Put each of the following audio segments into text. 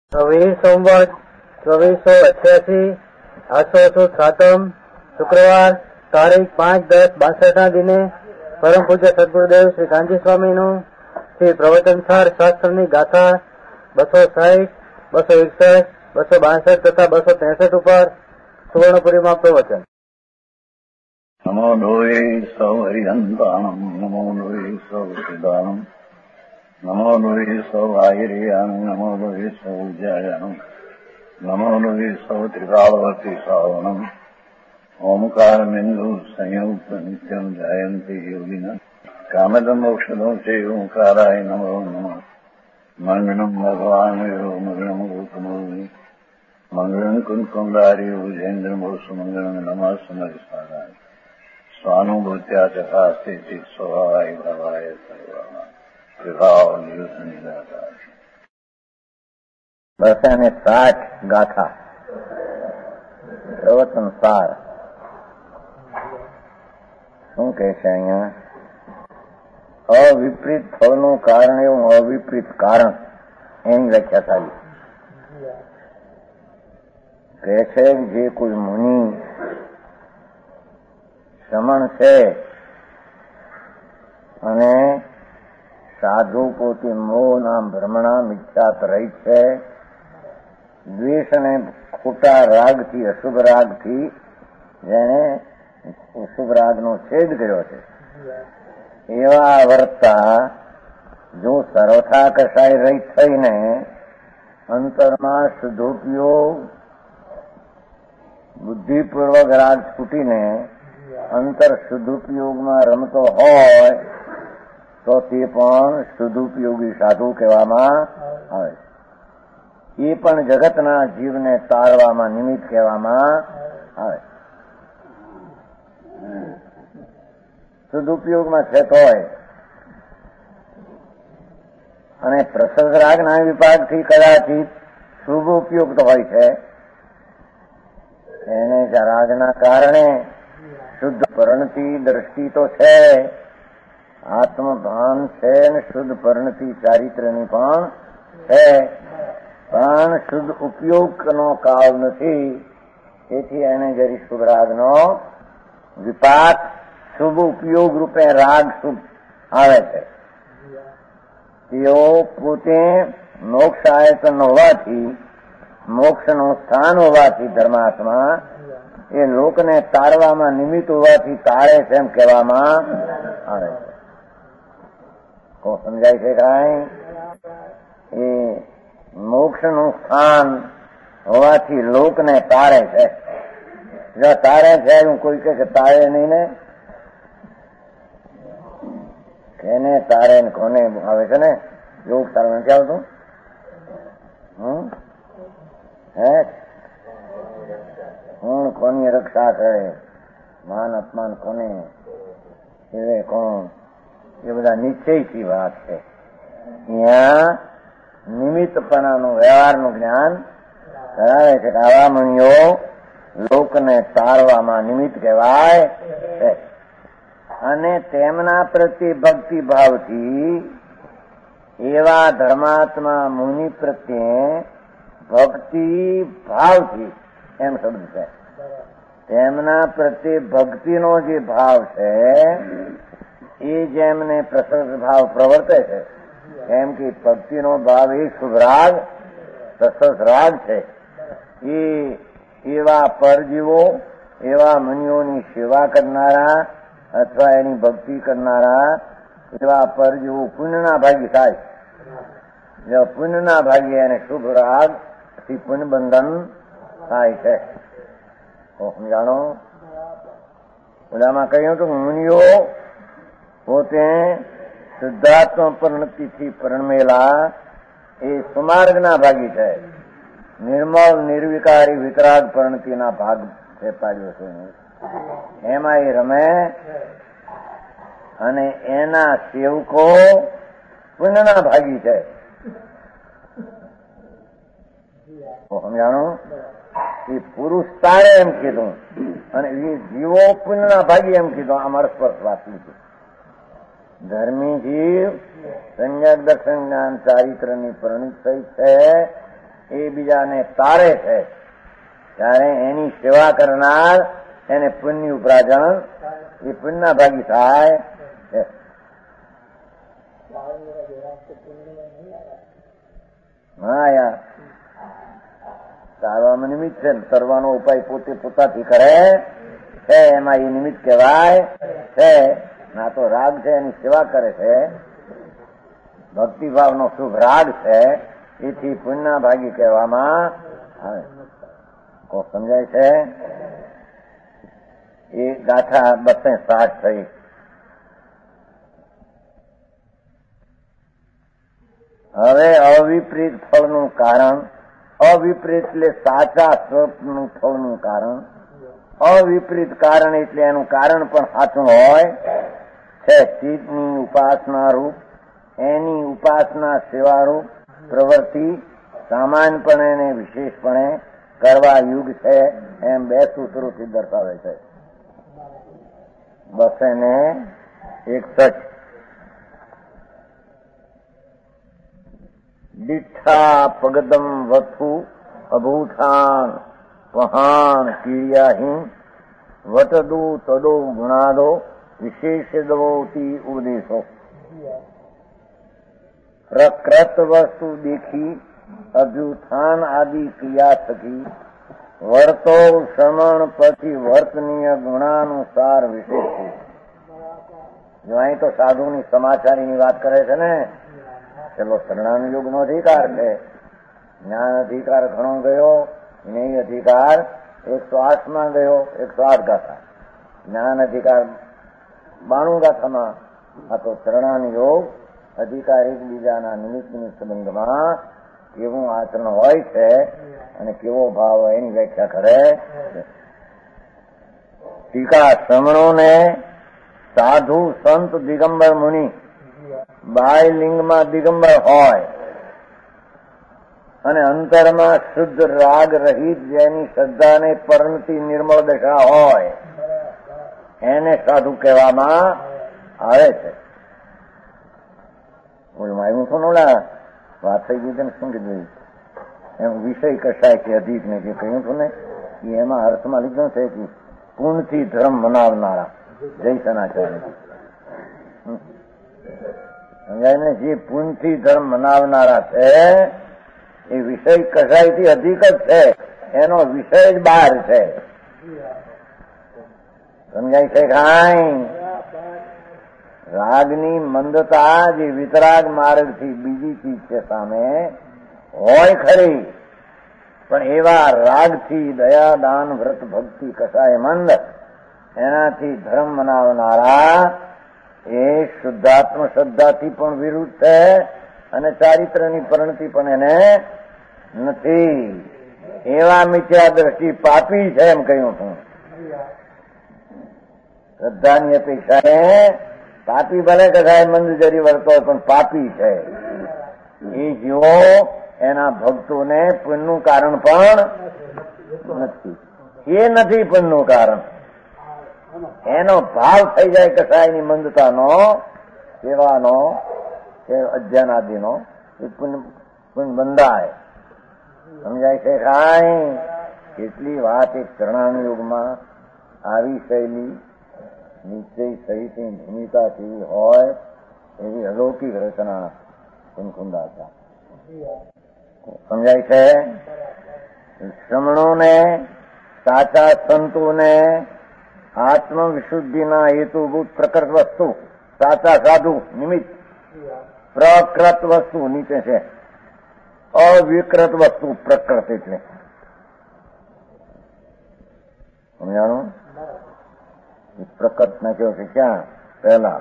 સંવત 2488 આસો સાતમ શુક્રવાર તારીખ 5-10-62 દિને પરમ પૂજ્ય સદગુરુદેવ શ્રી કાંજી સ્વામીનું શ્રી પ્રવચનસાર શાસ્ત્રની ગાથા 260, 261, 262 તથા 263 ઉપર સુવર્ણપુરીમાં પ્રવચન. નમો લોહે સૌ હરિહંતાણમ, નમો લોહે સૌ સિદ્ધાણમ, નમો લોહે સૌ આયર્યાન, નમો લોહે સૌ જયાનમ, નમો લોહે સૌ ત્રિકાળવતી શ્રાવણમ, ઓમકાર બિંદુ સંયુક્ત નિત્યમ જયંતી યોગિના કામદમ ઔષધો છે ઓંકારાય નમો નમઃ. મંગળમ ભગવાન મંગળમ ગૌતમોની મંગળમ કુંકુંડાર્યો જૈન્દ્રમો સુમંગળમ નમઃ સમરિસ્વારાય સ્વાનુભૂત્યા ચકાસ્તે ચિત સ્વભાવાય ભવાય સર્વમાં વિભાવ નિયુત નિરાકાર. 260 ગાથા પ્રવચન સાર. શું કે છે અહીંયા? અવિપરીત ફળનું કારણ એવું અવિપરીત કારણ, એની વ્યાખ્યા થાય કે છે જે કોઈ મુનિ શ્રમણ છે અને સાધુ પોતે મોહના ભ્રમણા મિથ્યાત રહી છે, દ્વેષ અને ખોટા રાગથી અશુભ રાગથી જેને શુભ રાગનો છેદ કર્યો છે એવા વર્તા જો સર્વથા કસાય રહી થઈને અંતરમાં શુદ્ધોપયોગ બુદ્ધિપૂર્વક રાગ છૂટીને અંતર શુદ્ધોપયોગમાં રમતો હોય તો તે પણ શુદ્ધોપયોગી સાધુ કહેવામાં આવે. એ પણ જગતના જીવને તારવામાં નિમિત્ત કહેવામાં આવે. સદુપયોગમાં છે તોય અને પ્રસંગ રાગના વિભાગથી કદાચિત શુભ ઉપયોગ તો હોય છે, એને રાગના કારણે શુદ્ધ પરણતી દ્રષ્ટિ તો છે, આત્મભાન છે ને શુદ્ધ પરણતી ચારિત્ર્યની પણ છે, પણ શુદ્ધ ઉપયોગનો કાળ નથી. તેથી એને જરી શુભ રાગનો વિપાક શુભ ઉપયોગ રૂપે રાગ શુભ આવે છે. તેઓ પોતે મોક્ષ આયતન હોવાથી, મોક્ષનું સ્થાન હોવાથી ધર્માત્મા એ લોકને તારવામાં નિમિત્ત હોવાથી તારે છે એમ કહેવામાં આવે છે. કોણ સમજાય છે કાંઈ? એ મોક્ષનું સ્થાન હોવાથી લોકને તારે છે. જો તારે છે હું કોઈ કહે કે તારે નહીં ને, કેને તારે ને કોને આવે છે ને યોગ તારે નથી આવતું? કોણ કોની રક્ષા કરે, માન અપમાન કોને એ કોણ, એ બધા નિશ્ચયથી વાત છે. અહીંયા નિમિત્તપણાનું વ્યવહારનું જ્ઞાન કરાવે છે કે આવા મુનિઓ લોકને તારવામાં નિમિત્ત કહેવાય છે અને તેમના પ્રત્યે ભક્તિ ભાવથી એવા ધર્માત્મા મુનિ પ્રત્યે ભક્તિ ભાવથી એમ શબ્દ છે. તેમના પ્રત્યે ભક્તિનો જે ભાવ છે એ જેમને પ્રશસ્ત ભાવ પ્રવર્તે છે, કેમ કે ભક્તિનો ભાવ એ શુભ રાગ પ્રશસ્ત રાગ છે. એ એવા પરજીવો, એવા મુનિઓની સેવા કરનારા અથવા એની ભક્તિ કરનારા એવા પરજીવો પુણ્યના ભાગી થાય. જો પુણ્યના ભાગી એને શુભ રાગ થી પુણ્ય બંધન થાય છે. સમજાણો? ઓલામાં કહ્યું હતું મુનિઓ પોતે શુદ્ધાત્મ પરિણતિથી પરણમેલા એ સુમાર્ગના ભાગી છે. નિર્મળ નિર્વિકારી વિતરાગ પરિણતિના ભાગ છે પાડ્યો છે. એમાં એ રમે અને એના સેવકો પુણ્યના ભાગી છે. સમજાણું? એ પુરુષ તારે એમ કીધું અને એ જીવો પુણ્યના ભાગી એમ કીધું. આ મરસ્પર્શ વાત લીધી. ધર્મી જીવ સંજ્ઞાક દર્શન જ્ઞાન ચારિત્રની પરિણિત થઈ છે એ બીજાને તારે છે, ત્યારે એની સેવા કરનાર એને પુણ્ય ઉપાર્જન, એ પુણ્યના ભાગી થાય. હા યાર, તારવામાં નિમિત્ત છે, તરવાનો ઉપાય પોતે પોતાથી કરે છે, એમાં એ નિમિત્ત કહેવાય છે. ના તો રાગ છે એની સેવા કરે છે, ભક્તિભાવનો શુભ રાગ છે, એથી પુણ્યના ભાગી કહેવામાં આવે. કોઈ સમજાય છે? એ ગાથા 260 થઈ. હવે અવિપરીત ફળનું કારણ, અવિપરીત એટલે સાચા સ્વરૂપનું ફળનું કારણ, અવિપરીત કારણ એટલે એનું કારણ પણ સાચું હોય છે. ચિત્તની ઉપાસના રૂપ, એની ઉપાસના સેવારૂપ પ્રવૃત્તિ સામાન્યપણે અને વિશેષપણે કરવા યુગ છે, એમ 2 સૂત્રોથી દર્શાવે છે. 261 દીઠા પગદમ વથુ અભૂઠાન પહાણ ક્રિયાહીન વટદુ તદો ગુણાદો વિશેષદવોતી ઉપદેશો. પ્રકૃત વસ્તુ દેખી અભ્યુત્થાન આદિ ક્રિયા થકી વર્તો શ્રવણ પછી વર્તનીય ગુણાનુસાર વિશેષ. જો અહીં તો સાધુની સમાચારીની વાત કરે છે ને, પેલો શરણાનુયોગ નો અધિકાર છે, જ્ઞાન અધિકાર ઘણો ગયો, જ્ઞેય અધિકાર 108 માં ગયો, 108 ગાથા, જ્ઞાન અધિકાર 92 ગાથામાં. આ તો શરણાનુયોગ અધિકાર એકબીજાના નિમિત્તની સંબંધમાં કેવું આચરણ હોય છે અને કેવો ભાવ હોય એની વ્યાખ્યા કરે. ટીકા શ્રમણોને સાધુ સંત દિગંબર મુનિ, બાહ્ય લિંગમાં દિગંબર હોય અને અંતરમાં શુદ્ધ રાગ રહિત જેની શ્રદ્ધાને પરણતી નિર્મળ દશા હોય એને સાધુ કહેવામાં આવે છે. આવ્યું છું ઓલા વાત થઈ ગઈ તેને શું કીધું એમ વિષય કશાય કે અધિક ને જે કહ્યું હતું ને એ એમાં અર્થમાં લીધું છે કે પૂર્ણથી ધર્મ મનાવનારા જય સનાચાર્ય સમજાય ને, જે પૂર્ણથી ધર્મ મનાવનારા છે એ વિષય કશાયથી અધિક જ છે, એનો વિષય જ બહાર છે. સમજાય છે કાંઈ? રાગની મંદતા જે વિતરાગ માર્ગથી બીજી ચીજ છે સામે હોય ખરી, પણ એવા રાગથી દયા દાન વ્રત ભક્તિ કશાય મંદ એનાથી ધર્મ મનાવનારા એ શુદ્ધાત્મ શ્રદ્ધાથી પણ વિરુદ્ધ છે અને ચારિત્રની પરિણતિ પણ એને નથી. એવા મિથ્યા દ્રષ્ટિ પાપી છે એમ કહ્યું છું. શ્રદ્ધાની અપેક્ષાએ પાપી ભલે કદાય મંદ જરી વર્તો પણ પાપી છે. એ જીવો એના ભક્તોને પુણ્યનું કારણ પણ નથી. એ નથી પુણ્યનું કારણ, એનો ભાવ થઈ જાય કસાયની મંદતાનો, સેવાનો કે અજ્ઞાન આદિનો, એ પુણ્ય બંધાય. સમજાય છે કાંઈ? એટલી વાત એક ચરણાનુયોગમાં આવી શૈલી નિશ્ચય સહિતની ભૂમિકાથી હોય એવી અલૌકિક રચના કુંકુંદા હતા. સમજાય છે? શ્રમણોને, સાચા સંતોને આત્મવિશુદ્ધિના હેતુભૂત પ્રકૃત વસ્તુ, સાચા સાધુ નિમિત્ત પ્રકૃત વસ્તુ નીચે છે, અવિકૃત વસ્તુ પ્રકૃત એટલે સમજાણું? પ્રકટ નાખ્યો છે ક્યાં? પહેલા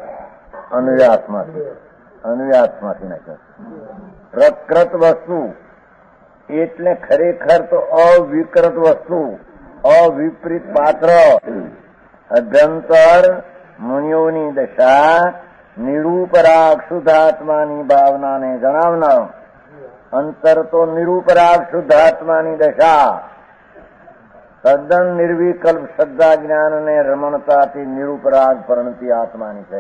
અનુવ્યાસમાંથી નાખ્યો. પ્રકૃત વસ્તુ એટલે ખરેખર તો અવિકૃત વસ્તુ, અવિપરીત પાત્ર. અભ્યંતર મુનિઓની દશા નિરૂપરાગ શુદ્ધાત્માની ભાવનાને જણાવનાર, અંતર તો નિરૂપરાગ શુદ્ધાત્માની દશા તદ્દન નિર્વિકલ્પ શ્રદ્ધા જ્ઞાન અને રમણતાથી નિરૂપરાગ પરણતી આત્માની છે.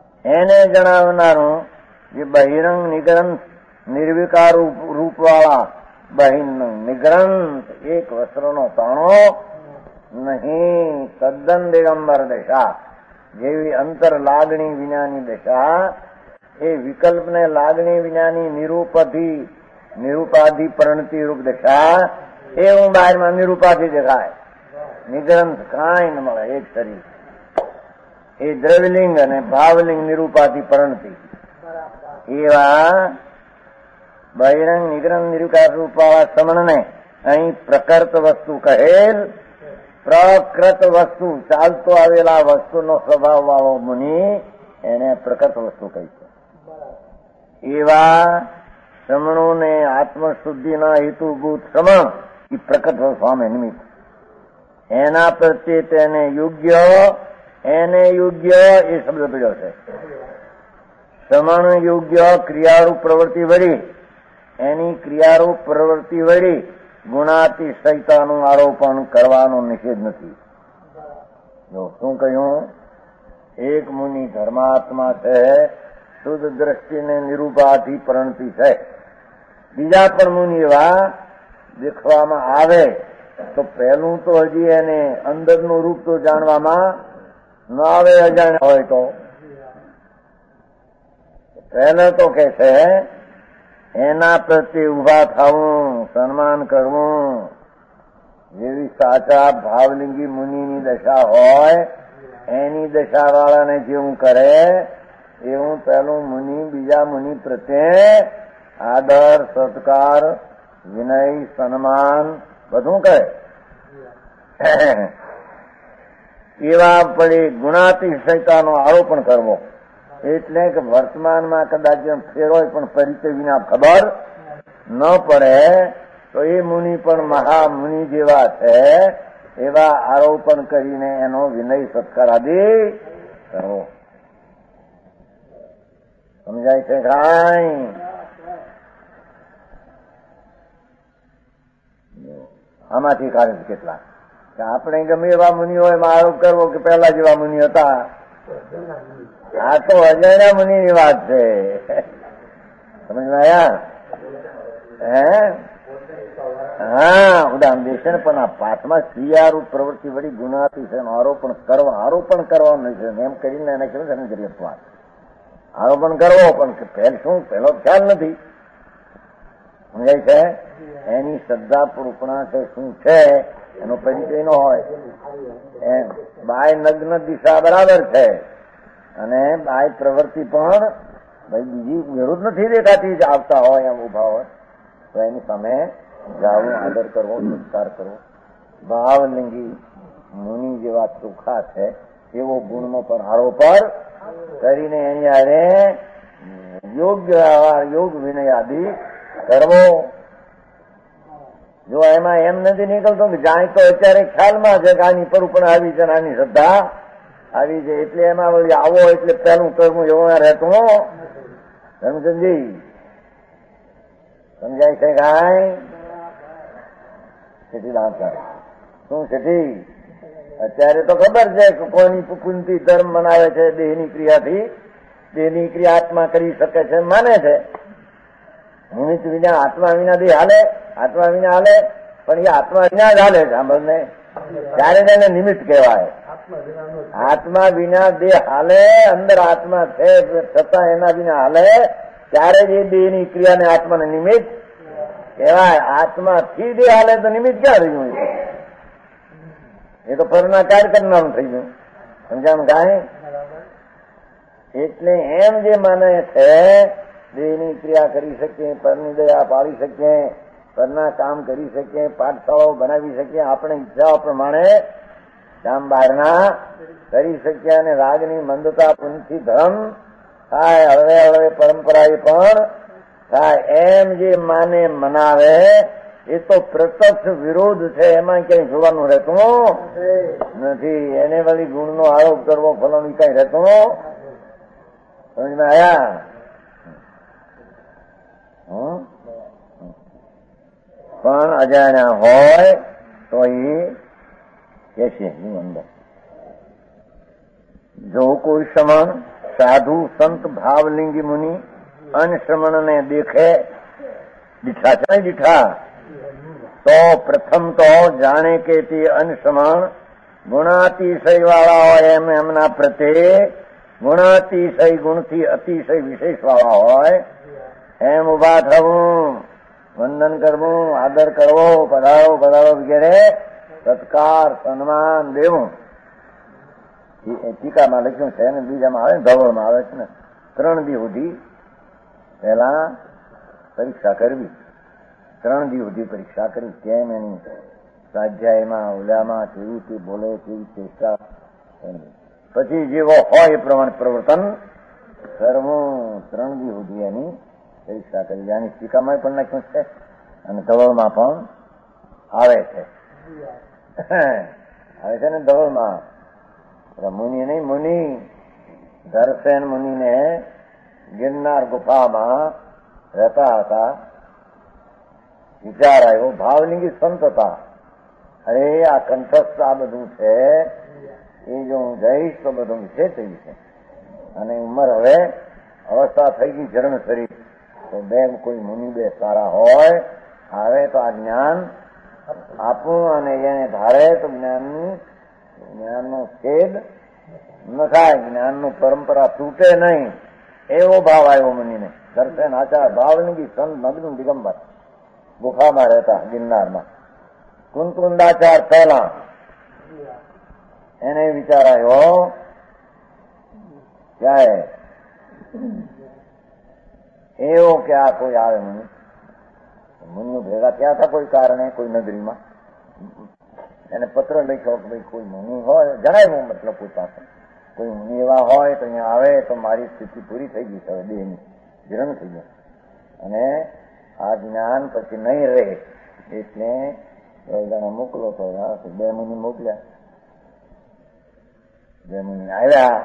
એને જણાવનારું જે બહિરંગ નિગ્રંથ નિર્વિકાર રૂપવાળા બહિન નિગ્રંથ એક વસ્ત્રનો તાણો નહીં, તદ્દન દિગંબર દશા, જેવી અંતર લાગણી વિનાની દશા, એ વિકલ્પને લાગણી વિનાની નિરૂપાધિ પરિણતિ રૂપ દશા, એ હું બહારમાં નિરૂપાધિ દેખાય, નિગ્રંથ કાંઈ ન મળે. એક શરીર એ દ્રવ્યલિંગ અને ભાવલિંગ નિરૂપાધિ પરિણતિ, એવા બહિરંગ નિગ્રંથ નિરૂપાર રૂપવાળા સમણને અહીં પ્રકૃત વસ્તુ કહેલ. પ્રકૃત વસ્તુ, ચાલતો આવેલા વસ્તુનો સ્વભાવ વાળો મુનિ, એને પ્રકૃત વસ્તુ કહી છે. એવા શ્રમણોને આત્મશુદ્ધિના હેતુભૂત શ્રમણ એ પ્રકટ સ્વામી નિમિત્ત, એના પ્રત્યે તેને યોગ્ય એ શબ્દ પીડ્યો છે. શ્રમણ યોગ્ય ક્રિયારૂપ પ્રવૃત્તિ વળી, એની ક્રિયારૂપ પ્રવૃત્તિ વળી ગુણાતિશયતાનું આરોપણ કરવાનો નિષેધ નથી. જો શું કહ્યું? એક મુનિ ધર્માત્મા છે, શુદ્ધ દ્રષ્ટિને નિરૂપાધિ પરિણતિ છે. બીજા પણ મુનિ એવા દેખવામાં આવે તો પહેલું તો હજી એને અંદરનું રૂપ તો જાણવામાં ન આવે, અજાણ્યા હોય તો. પહેલા તો કે છે એના પ્રત્યે ઉભા થવું, સન્માન કરવું, જેવી સાચા ભાવલિંગી મુનિની દશા હોય એની દશા વાળાને જેવું કરે એવું પહેલું મુનિ બીજા મુનિ પ્રત્યે આદર, સત્કાર, વિનય, સન્માન બધું કરે. એવા પડી ગુણાતિશયતાનો આરોપણ કરવો, એટલે કે વર્તમાનમાં કદાચ ફેરોય પણ પરિચય વિના ખબર ન પડે તો એ મુનિ પણ મહામુનિ જેવા છે એવા આરોપણ કરીને એનો વિનય સત્કાર આદિ કરવો. સમજાય છે કાંઈ? આમાંથી કારણ કેટલા કે આપણે ગમે એવા મુનિ હોય એમાં આરોપ કરવો કે પહેલા જેવા મુનિ હતા. આ તો અજાણ્યા મુનિની વાત છે. સમજમાં આવ્યા? હા, ઉદાહરણ દેશે ને. પણ આ પાઠમાં ક્રિયારૂપ પ્રવૃત્તિ વળી ગુણાતિશય આરોપણ કરવાનું છે એમ કરીને એને કેવું કરી આપવા. આરોપણ કરવો પણ શું પેલો ખ્યાલ નથી. સમજાય છે? એની શ્રદ્ધાપૂર્વકના છે શું છે એનો પરિચય ન હોય. એમ બાય નગ્ન દિશા બરાબર છે અને બાય પ્રવૃત્તિ પણ ભાઈ બીજી વિરુદ્ધ નથી દેખાતી, આવતા હોય એમ ઉભા હોય તો એની સામે જાવું, આદર કરવો, સત્કાર કરવો. ભાવલિંગી મુનિ જેવા ચોખ્ખા છે એવો ગુણનો પણ આરોપણ કરીને એની હારે યોગ વિનય આદિ કરવો. જો એમાં એમ નથી નીકળતો કે જાણી તો અત્યારે ખ્યાલમાં છે કે આની પર પણ આવી છે, આની શ્રદ્ધા આવી છે, એટલે એમાં વળી આવો એટલે પેલું કરવું એવું રહેતું. સમજી સમજાય છે કાંઈ? શું છેઠી? અત્યારે તો ખબર છે કે કોની પુકુંતી ધર્મ મનાવે છે, દેહની ક્રિયાથી. દેહની ક્રિયા આત્મા કરી શકે છે માને છે. નિમિત્ત વિના આત્મા વિના દેહ હાલે, આત્મા વિના હાલે, પણ એ આત્મા વિના જ હાલે છે. સાંભળને, ત્યારે એને નિમિત્ત કહેવાય. આત્મા વિના દેહ હાલે, અંદર આત્મા છે છતાં એના વિના હાલે, ત્યારે જ એ દેહની ક્રિયાને આત્માને નિમિત્ત કહેવાય. આત્માથી દેહ હાલે તો નિમિત્ત ક્યાં રહ્યું? એ તો ફરના કાર્ય કરનારું થઈ ગયું. સમજાણું કાંઈ? એટલે એમ જે માને છે દેહની ક્રિયા કરી શકીએ, પરની દયા પાડી શકીએ, પરના કામ કરી શકીએ, પાઠશાળાઓ બનાવી શકીએ, આપણે ઈચ્છાઓ પ્રમાણે કામ બહારના કરી શકીએ અને રાગની મંદતા પુનથી ધર્મ થાય, હળવે હળવે પરંપરા પણ થાય. એમ જે માને મનાવે એ તો પ્રત્યક્ષ વિરોધ છે, એમાં ક્યાંય જોવાનું રહેતું નથી. એને વળી ગુણનો આરોપ કરવો ફલન કઈ રહેતું સમજમાં આવ્યા? પણ અજાણ્યા હોય તો એ કે છે અંદર જો કોઈ શ્રમણ સાધુ સંત ભાવલિંગી મુનિ અન્યશ્રમણને દેખે, દીઠા છે દીઠા તો પ્રથમ તો જાણે કે તે અનસમણ ગુણાતિશય વાળા હોય એમ એમના પ્રત્યે ગુણાતિશય ગુણથી અતિશય વિશેષ વાળા હોય એમ ઉભા થવું, વંદન કરવું, આદર કરવો, પધારો પધારો વગેરે સત્કાર સન્માન દેવું. ટીકામાં લખ્યું છે ને બીજામાં આવે ને ધવળમાં આવે છે ને 3 દી સુધી પહેલા પરીક્ષા કરવી. 3 દી સુધી પરીક્ષા કરી કેમ એની સ્વાધ્યાયમાં ઓલામાં કેવી રીતે બોલે કેવી ચેષ્ટા, પછી જેવો હોય એ પ્રમાણે પ્રવર્તન કરવું. 3 દી સુધી એની પરીક્ષા કરી. આની ટીકામાં પણ લખ્યું છે અને ધવળમાં પણ આવે છે. આવે છે ને ધવળમાં. મુનિ નહીં, મુનિ ધરસેન મુનિને ગિરનાર ગુફામાં રહેતા હતા. વિચાર આવ્યો, ભાવલિંગી સંત હતા. અરે આ કંઠસ્થ આ બધું છે એ જો હું જઈશ તો બધું વિશે થઈ છે અને ઉંમર હવે અવસ્થા થઈ ગઈ જન્મ શરીર, તો કોઈ મુનિ બે સારા હોય આવે તો આ જ્ઞાન આપું અને એને ધારે તો જ્ઞાનનો છેદ ન થાય, જ્ઞાનનું પરંપરા તૂટે નહીં એવો ભાવ આવ્યો મુનિને. દર્શન આચાર ભાવલિંગી સંત નગ્ન દિગંબર ગુફામાં રહેતા ગિરનારમાં. કુંતુંડાચાર પહેલા એને વિચાર આવ્યો ક્યારે એવો કે આ કોઈ આવે મુનિઓ ભેગા થયા હતા કોઈ કારણે કોઈ નગરીમાં. એને પત્ર લખ્યો કે ભાઈ કોઈ મુનિ હોય, જણાવ્યું મતલબ પોતાને કોઈ મુનિ એવા હોય તો અહીંયા આવે તો મારી સ્થિતિ પૂરી થઈ ગઈ છે, હવે દેહની જીર્ણ થઈ ગઈ અને આ જ્ઞાન પછી નહીં રહે એટલે મોકલો તો 2 મુનિ મોકલ્યા. 2 મુનિ આવ્યા.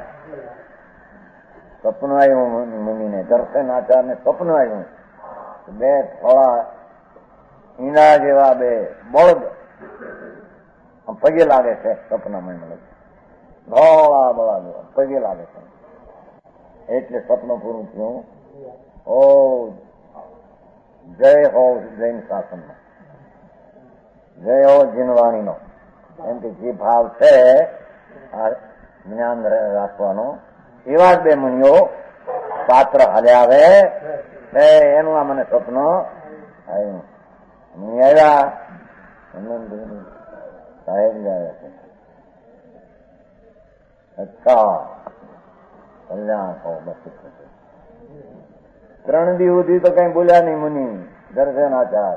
સપનું આવ્યું મુનિને, દર્શન આચારને સપનું આવ્યું. 2 થોડા ઈંડા જેવા 2 બળદ પગે લાગે છે સપનામાં, ધોળા બળદ પગે લાગે છે. એટલે સપનું પૂરું થયું. ઓ જય હો જૈન શાસનનો, જય હો જીનવાણીનો. એમ કે જે ભાવ છે આ જ્ઞાન રાખવાનો એવા જ 2 મુનિઓ પાત્ર હાલ્યા આવે એનું આ મને સ્વપ્ન આવ્યું. મુનિ આવ્યા, સાહેબ આવ્યા છે. અચ્છા કલ્યાણ હો બસ. 3 દી સુધી તો કઈ બોલ્યા નહીં મુનિ દર્શનાચાર.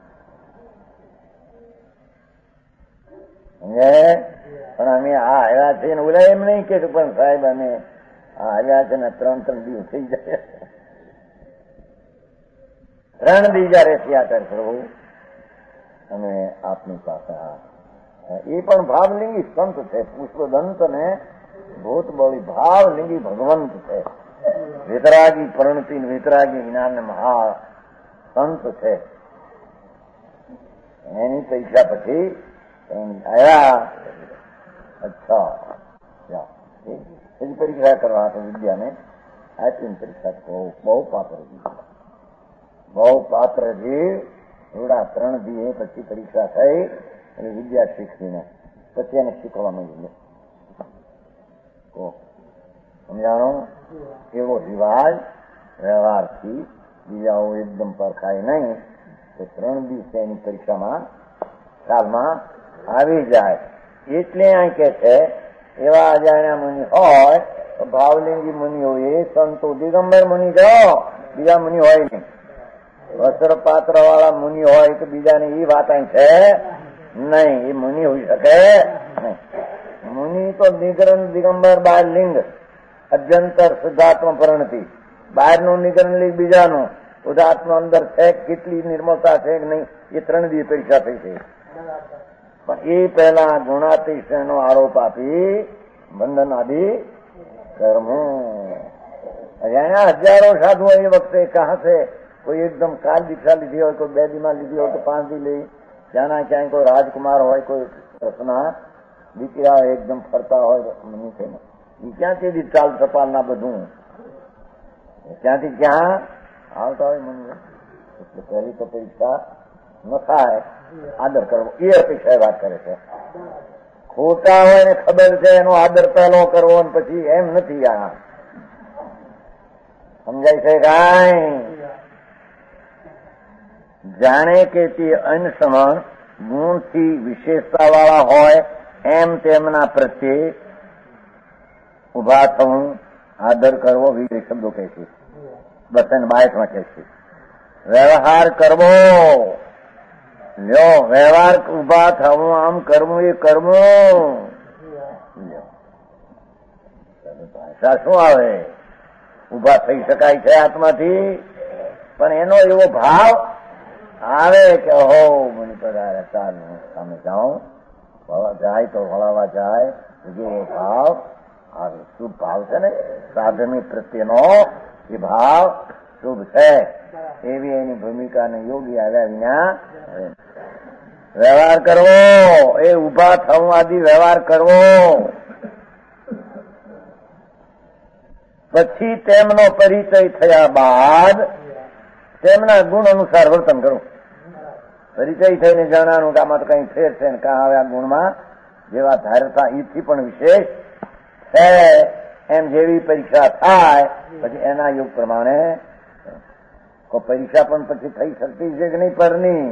પણ અમે આ આવ્યા છે ને બોલ્યા એમ નહીં કે પણ સાહેબ અમે આ આવ્યા છે ને 3 દિવસ થઈ જાય. 3 દી જયારે થયા પ્રભુ અમે આપની પાસે એ પણ ભાવલિંગી સંત છે. પુષ્પદંત ને ભૂતબળી ભાવલિંગી ભગવંત છે. વિતરાગી પરણતિ વિતરાગી જ્ઞાન મહા સંત છે. એની પરીક્ષા પછી આવ્યા. અચ્છા એની પરીક્ષા કરવા તો વિદ્યાને આપી પરીક્ષા બહુ પાત્રજી, બહુ પાત્રજી એવડા 3 દી પછી પરીક્ષા થઈ અને વિદ્યા શીખવીને પછી એને શીખવા મળ્યું. સમજાણો? એવો રિવાજ વ્યવહારથી બીજાઓ એકદમ પરખાય નહીં તો 3 દિવસે એની પરીક્ષામાં કાલમાં આવી જાય. એટલે અહીં કે છે એવા અજાણ્યા મુનિ હોય તો ભાવલિંગી મુનિઓ એ સંતો દિગંબર મુનિ ગયો, બીજા મુનિ હોય નહીં. વસ્ત્ર પાત્ર વાળા મુનિ હોય તો બીજાની એ વાત અહીં છે નહીં, એ મુનિ હોઈ શકે નહીં. મુનિ તો નિગ્રહ દિગંબર બાર લિંગ અભ્યંતર શુદ્ધાત્મ પરિણતિ, બહારનું નિગ્રહ લિંગ બીજાનું શુદ્ધાત્મ અંદર છે કેટલી નિર્મળતા છે કે નહીં એ 3 દિવસ પરીક્ષા થઈ છે. પણ એ પહેલા ગુણાતિશય નો આરોપ આપી બંધન આદિ કરવું. અહીંયા હજારો સાધુ એ વખતે કહા છે કોઈ એકદમ કાલ દીક્ષા લીધી હોય, કોઈ 2 દીમાં લીધી હોય, તો 5 દી લઈ, ત્યાંના ક્યાંય કોઈ રાજકુમાર હોય, કોઈ રસના દીકરા એકદમ ફરતા હોય એ ક્યાંથી ચાલ ટપાલ ના બધું ક્યાંથી ક્યાં આવતા હોય મંદિર. એટલે પહેલી તો પરીક્ષા ન થાય, આદર કરવો, એ અપેક્ષા વાત કરે છે. ખોટા હોય ને ખબર છે એનો આદર પહેલો કરવો ને પછી એમ નથી. આ સમજાય છે કાંઈ? જાણે કે તે અન્ય સમાન ગુણથી વિશેષતા વાળા હોય એમ તેમના પ્રત્યે ઉભા થવું, આદર કરવો, વિવેક શબ્દો કહે છે. બસ એને બાયટમાં કહે છે. વ્યવહાર કરવો, લ્યો વ્યવહાર, ઉભા થવું, આમ કરવું, એ કરવું. ભાષા શું આવે? ઉભા થઈ શકાય છે આત્માથી, પણ એનો એવો ભાવ આવે કે હો મને પધારે ચાલુ સામે જાઉં, જાય તો વળાવા જાય, એવો ભાવ આવે. શુભ ભાવ છે ને સાધની પ્રત્યેનો, એ ભાવ શુભ છે. એવી એની ભૂમિકાને યોગી આવ્યા વિના વ્યવહાર કરવો, એ ઉભા થવું આદિ વ્યવહાર કરવો. પછી તેમનો પરિચય થયા બાદ તેમના ગુણ અનુસાર વર્તન કરવું. પરિચય થઈને જાણવાનું કે આમાં તો કઈ ફેર છે ને કાં હવે આ ગુણમાં જેવા ધારતા એથી પણ વિશેષ છે એમ જેવી પરીક્ષા થાય પછી એના યોગ પ્રમાણે પરીક્ષા પણ પછી થઈ શકતી છે કે નહીં પરની.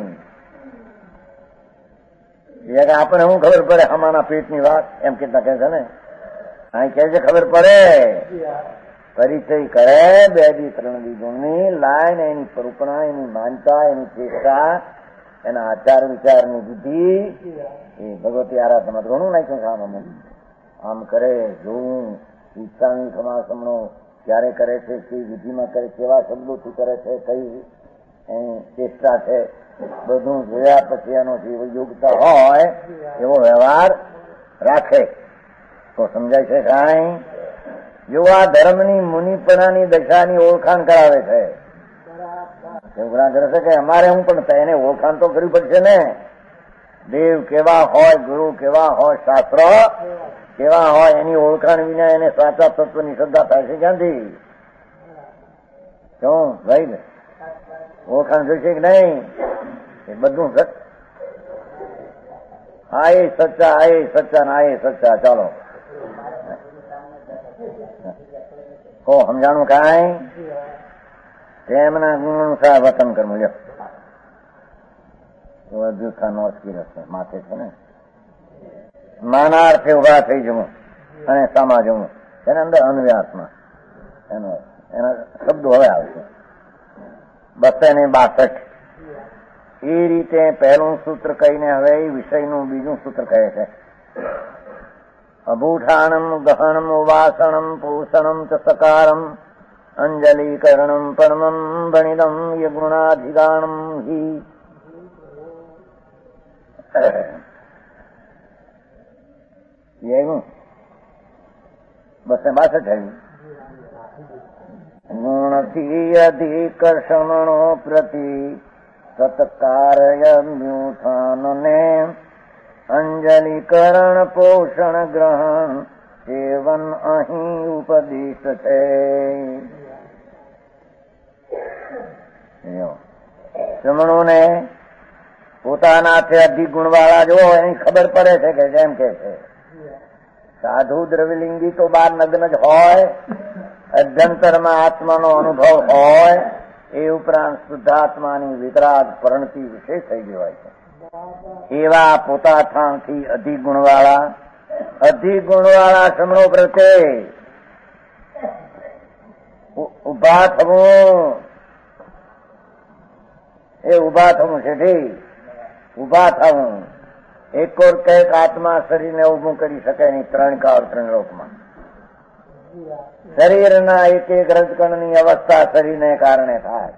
આપણે શું ખબર પડે હમાના પેટની વાત એમ કેટલા કહે છે ને, અહીં કહે છે ખબર પડે. પરિચય કરે 2 દી 3 દી ગુણની લાઈન, એની કરુણા, એની માનતા, એની ચેષ્ટા, એના આચાર વિચારની બુદ્ધિ, એ ભગવતી આરાધના ઘણું નાખ્યું છે. આમ કરે જોવું, ઈચ્છાની સમાસમનો ક્યારે કરે છે, કઈ વિધિમાં કરે, કેવા શબ્દોથી કરે છે, કઈ એની ચેષ્ટા છે, બધું જોયા પછી એનો જે યોગ્યતા હોય એવો વ્યવહાર રાખે તો સમજાય છે કાંઈ? યુવા ધર્મની મુનિપણાની દશાની ઓળખાણ કરાવે છે. એવું કરશે કે અમારે હું પણ એને ઓળખાણ તો કરવી પડશે ને. દેવ કેવા હોય, ગુરુ કેવા હોય, શાસ્ત્ર કેવા હોય, એની ઓળખાણ વિના એને સાચા તત્વની શ્રદ્ધા થાય છે ક્યાંથી? શું ભાઈ ને ઓળખાણ જોઈશે કે નહીં? એ બધું આ એ સચ્ચા, આ એ સચ્ચા, આ એ સચ્ચા. ચાલો સમજાણું કાંઈ? તેમના ગુણ અનુસાર વતન કરવું. લ્યો જૂઠાનો અસ્કીર હશે માથે છે ને, માના અર્થે ઉભા થઈ જવું અને સામા જવું. એના અંદર અન્વયાત્મા એના શબ્દો હવે આવશે. 262 એ રીતે પહેલું સૂત્ર કહીને હવે એ વિષયનું બીજું સૂત્ર કહે છે. અભૂઠાણમ ગહનમ ઉવાસણમ પોષણમ ચ સકારમ અંજલીકરણમ પરમમ વણિદમ યગુણાધિગાણમ હિ. એવું 262 ગુણથી અધિકર્ષણો પ્રતિ સત્કાર્યમ્યુથાનને અંજલીકરણ પોષણ ગ્રહણ સેવન અહીં ઉપદિષ્ટ છે. શ્રમણોને પોતાનાથી અધિક ગુણવાળા જો એની ખબર પડે છે કે જેમ કે છે સાધુ દ્રવ્યલિંગી તો બાર નગ્ન જ હોય, અભ્યંતરમાં આત્માનો અનુભવ હોય, એ ઉપરાંત શુદ્ધાત્માની વિતરાગ પરણતિ વિશેષ થઈ ગઈ હોય છે. એવા પોતાથાણથી અધિક ગુણવાળા શ્રમણો પ્રત્યે ઉભા થવું, એ ઉભા થવું છે. ઠીક, ઉભા થવું. એક ઓર કઈક આત્મા શરીરને ઉભું કરી શકે નહીં 3 કાળ 3 લોકમાં. શરીરના એક રજકણની અવસ્થા શરીરને કારણે થાય.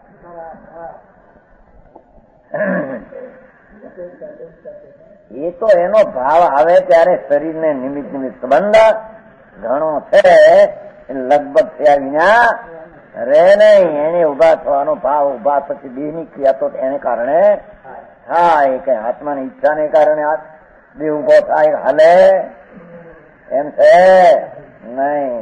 એ તો એનો ભાવ આવે ત્યારે શરીરને નિમિત્ત સંબંધ ઘણો છે, લગભગ થયા વિના રે નહીં. એને ઉભા થવાનો ભાવ ઉભા પછી દેહની ક્રિયા તો એને કારણે થાય. કે આત્માની ઈચ્છાને કારણે દેહ ઉભો થાય હાલે એમ છે નહીં.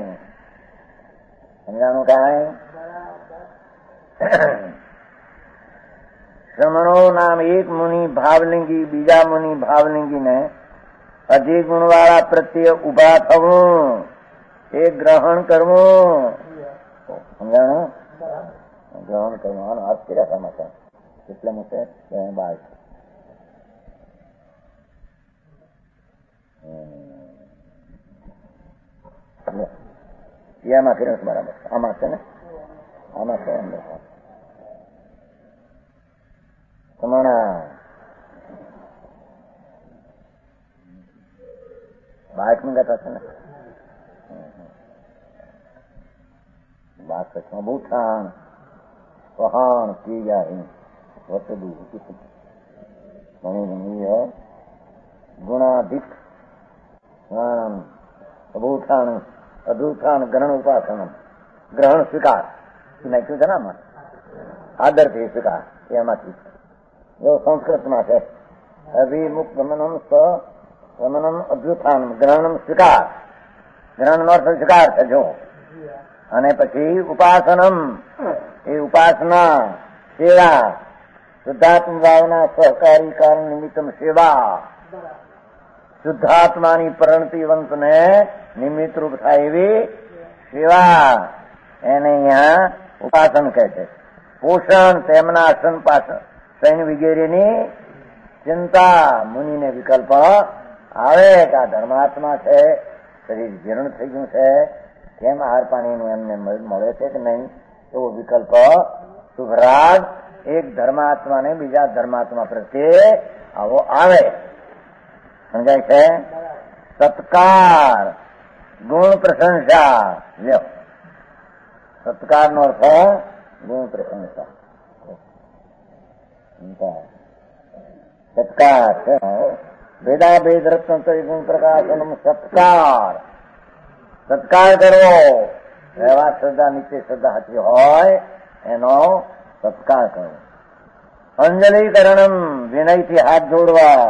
સમજાણું કાંઈ? શ્રમણો નામ એક મુનિ ભાવલિંગી, બીજા મુનિ ભાવલિંગીને અધિગુણવાળા પ્રત્યે ઉભા થવું, એ ગ્રહણ કરવું. સમજાણું? ગ્રહણ કરવું અર્થ કર્યા સમાચાર એટલે મૂકે બાળ એમાં કર્યું બરાબર. આમાં છે ને, આમાં છે અંદર તમારા બાળક મંગાતા છે ને બાળક ભૂઠાણ પહાણ પીયા વસદુ ગુણાધિક અભૂઠાણ અધૂઠાણ ગ્રહણ ઉપાસન ગ્રહણ સ્વીકાર નાખ્યું છે ને આમાં આદરથી સ્વીકાર એમાંથી એવો સંસ્કૃતમાં છે. અભિમુખ ગમનમ ગમનમ અભ્યુત્થાન ગ્રહણમ સ્વીકાર, ગ્રહણ અર્થ સ્વીકાર છે જો. અને પછી ઉપાસનમ એ ઉપાસના સેવા શુદ્ધાત્મ ભાવના સહકારી કારણ નિમિત્તમ સેવા શુદ્ધાત્માની પરિણતિવંતને નિમિત્ત રૂપ થાય એવી સેવા એને અહીંયા ઉપાસન કહે છે. પોષણ તેમના આસન પાછળ સૈન્ય વગેરેની ચિંતા મુનિને વિકલ્પ આવે કે આ ધર્માત્મા છે, શરીર જીર્ણ થઈ ગયું છે, કેમ આહાર પાણીનું એમને મળે છે કે નહીં, એવો વિકલ્પ શુભરાગ એક ધર્માત્માને બીજા ધર્માત્મા પ્રત્યે આવો આવે. સમજાય છે? સત્કાર ગુણ પ્રશંસા. સત્કાર નો અર્થ ગુણ પ્રશંસા. સત્કાર છે ભેદા ભેદ રત્ન ગુણ પ્રકાશનમ સત્કાર. સત્કાર કરવો એવા શ્રદ્ધા નીચે શ્રદ્ધા હતી હોય એનો સત્કાર કરવો. અંજલિકરણમ વિનયથી હાથ જોડવા.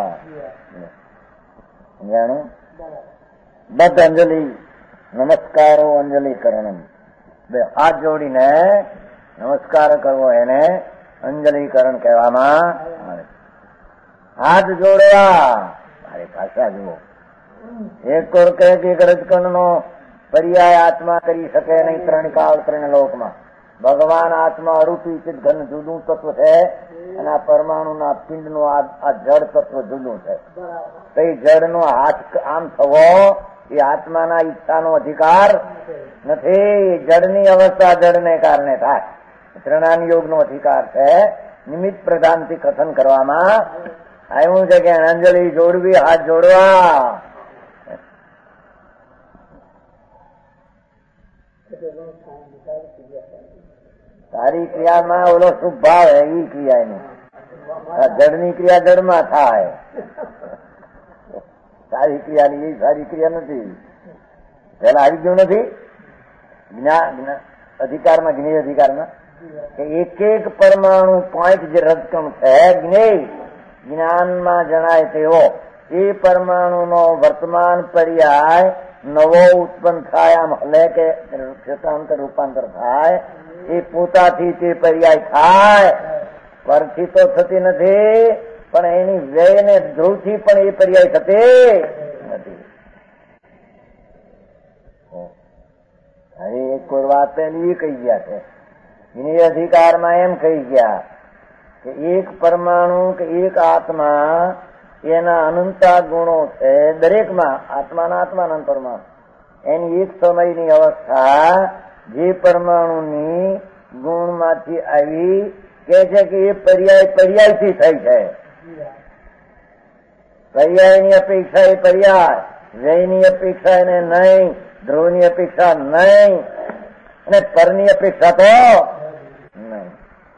જાણો બદ્ધ અંજલિ નમસ્કારો અંજલિકરણમ બે હાથ જોડીને નમસ્કાર કરવો એને અંજલિકરણ કહેવામાં આવે. હાથ જોડવા મારી ભાષા જુઓ. એક કોર કહે કે એક રજકણ નો પર્યાય આત્મા કરી શકે નહીં ત્રણ કાળ ત્રણ લોકમાં. ભગવાન આત્મા અરૂપી ચિત ઘન જુદું તત્વ છે અને આ પરમાણુના પિંડનું આ જળ તત્વ જુદું છે. તો એ જળનો હાથ આમ થવો એ આત્માના ઈચ્છાનો અધિકાર નથી. જળની અવસ્થા જળને કારણે થાય. ત્રણાન યોગનો અધિકાર છે. નિમિત્ત પ્રધાનથી કથન કરવામાં આવ્યું છે કે અંજલિ જોડવી, હાથ જોડવા. સારી ક્રિયામાં ઓલો શુભ ભાવ હે એ ક્રિયા એની. જડની ક્રિયા જડમાં થાય. સારી ક્રિયાની એ સારી ક્રિયા નથી. પેલા આવી ગયું નથી અધિકારમાં જ્ઞેય અધિકારમાં કે એક એક પરમાણુ પોઈન્ટ જે રજકણ છે જ્ઞેય જ્ઞાનમાં જણાય તેવો એ પરમાણુનો વર્તમાન પર્યાય નવો ઉત્પન્ન થાય આમ હલે કે ક્ષેત્રાંતર રૂપાંતર થાય એ પોતાથી તે પર્યાય થાય. પરથી તો થતી નથી પણ એની વ્યય ને ધ્રુવથી પણ એ પર્યાય થતી નથી. હવે એક કોઈ વાત પહેલી કહી ગયા છે એ અધિકારમાં એમ કહી ગયા કે એક પરમાણુ કે એક આત્મા એના અનંતા ગુણો છે દરેકમાં. આત્માના આત્માના પરમાણુ એની એક સમયની અવસ્થા જે પરમાણુની ગુણમાંથી આવી કે છે કે એ પર્યાયથી થઈ છે. પર્યાયની અપેક્ષા એ પર્યાય, વ્યયની અપેક્ષા એને નહીં, ધ્રુવની અપેક્ષા નહીં અને પરની અપેક્ષા તો નહીં.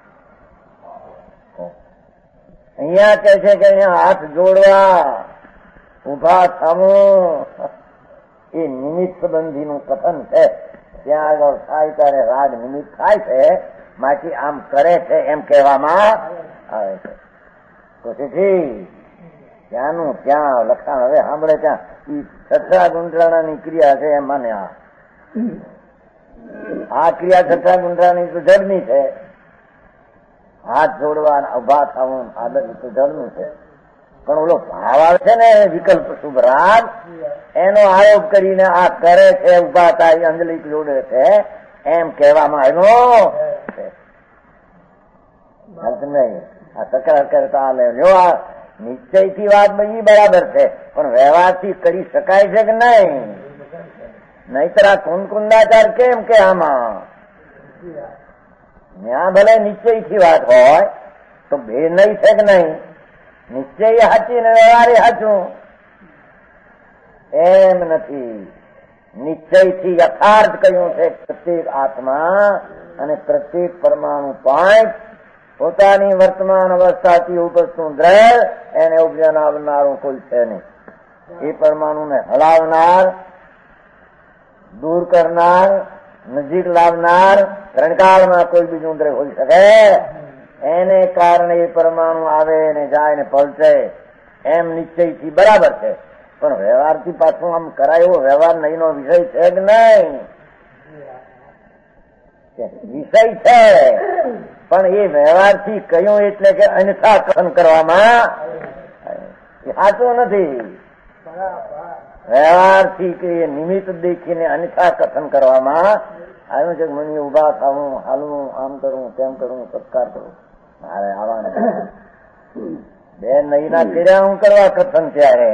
અહીંયા કે છે કે અહીંયા હાથ જોડવા, ઉભા થવું એ નિમિત્ત સંબંધીનું કથન છે. ત્યાં આગળ થાય ત્યારે રાગ નિમિત્ત થાય છે, માથી આમ કરે છે એમ કહેવામાં આવે છે. તો તેથી ત્યાંનું ત્યાં લખાણ હવે સાંભળે ત્યાં છઠ્ઠા ગુંઠાણાની ક્રિયા છે એમ માને. આ ક્રિયા છઠ્ઠા ગુંઠાણી તો જડની છે. હાથ જોડવા, ઉભા થવું, આદર તો ધર્મનું છે. પણ ઓલો ભાવ આવે છે ને વિકલ્પ શુભ રાગ, એનો આરોપ કરીને આ કરે છે, ઉભા થાય, અંજલિ જોડે છે, એમ કહેવામાં આવ્યો નહીં. આ તકરાર કરતા લ્યો, આ નિશ્ચયથી વાત બધી બરાબર છે, પણ વ્યવહારથી કરી શકાય છે કે નહીં? નહીતર આ કુંદકુંદાચાર કેમ કે આમાં ત્યાં ભલે નિશ્ચયથી વાત હોય તો ભેદ નહીં છે કે નહીં? નિશ્ચય સાચી ને વ્યવહાર સાચું એમ નથી. નિશ્ચયથી યથાર્થ કહ્યું છે પ્રત્યેક આત્મા અને પ્રત્યેક પરમાણુ પાંચ પોતાની વર્તમાન અવસ્થાથી ઉપજતું દ્રવ્ય એને ઉપજનાવનારું કોઈ છે નહીં. એ પરમાણુને હલાવનાર, દૂર કરનાર, નજીક લાવનાર ત્રણકાળમાં કોઈ બીજું દ્રવ્ય હોઈ શકે? એને કારણે એ પરમાણુ આવે ને જાય ને પલટે એમ નિશ્ચયથી બરાબર છે. પણ વ્યવહારથી પાછું આમ કરાય એવો વ્યવહાર નહીં નો વિષય છે કે નહીં? વિષય છે, પણ એ વ્યવહારથી કહ્યું એટલે કે અન્યથા કથન કરવામાં સાચું નથી. વ્યવહારથી કે નિમિત્ત દેખીને અન્યથા કથન કરવામાં આવ્યું છે. મને ઉભા થવું, હાલવું, આમ કરવું, તેમ કરવું, સત્કાર કરવું, મારે આવવાનું બે નહીના કર્યા હું કરવા કથન ત્યારે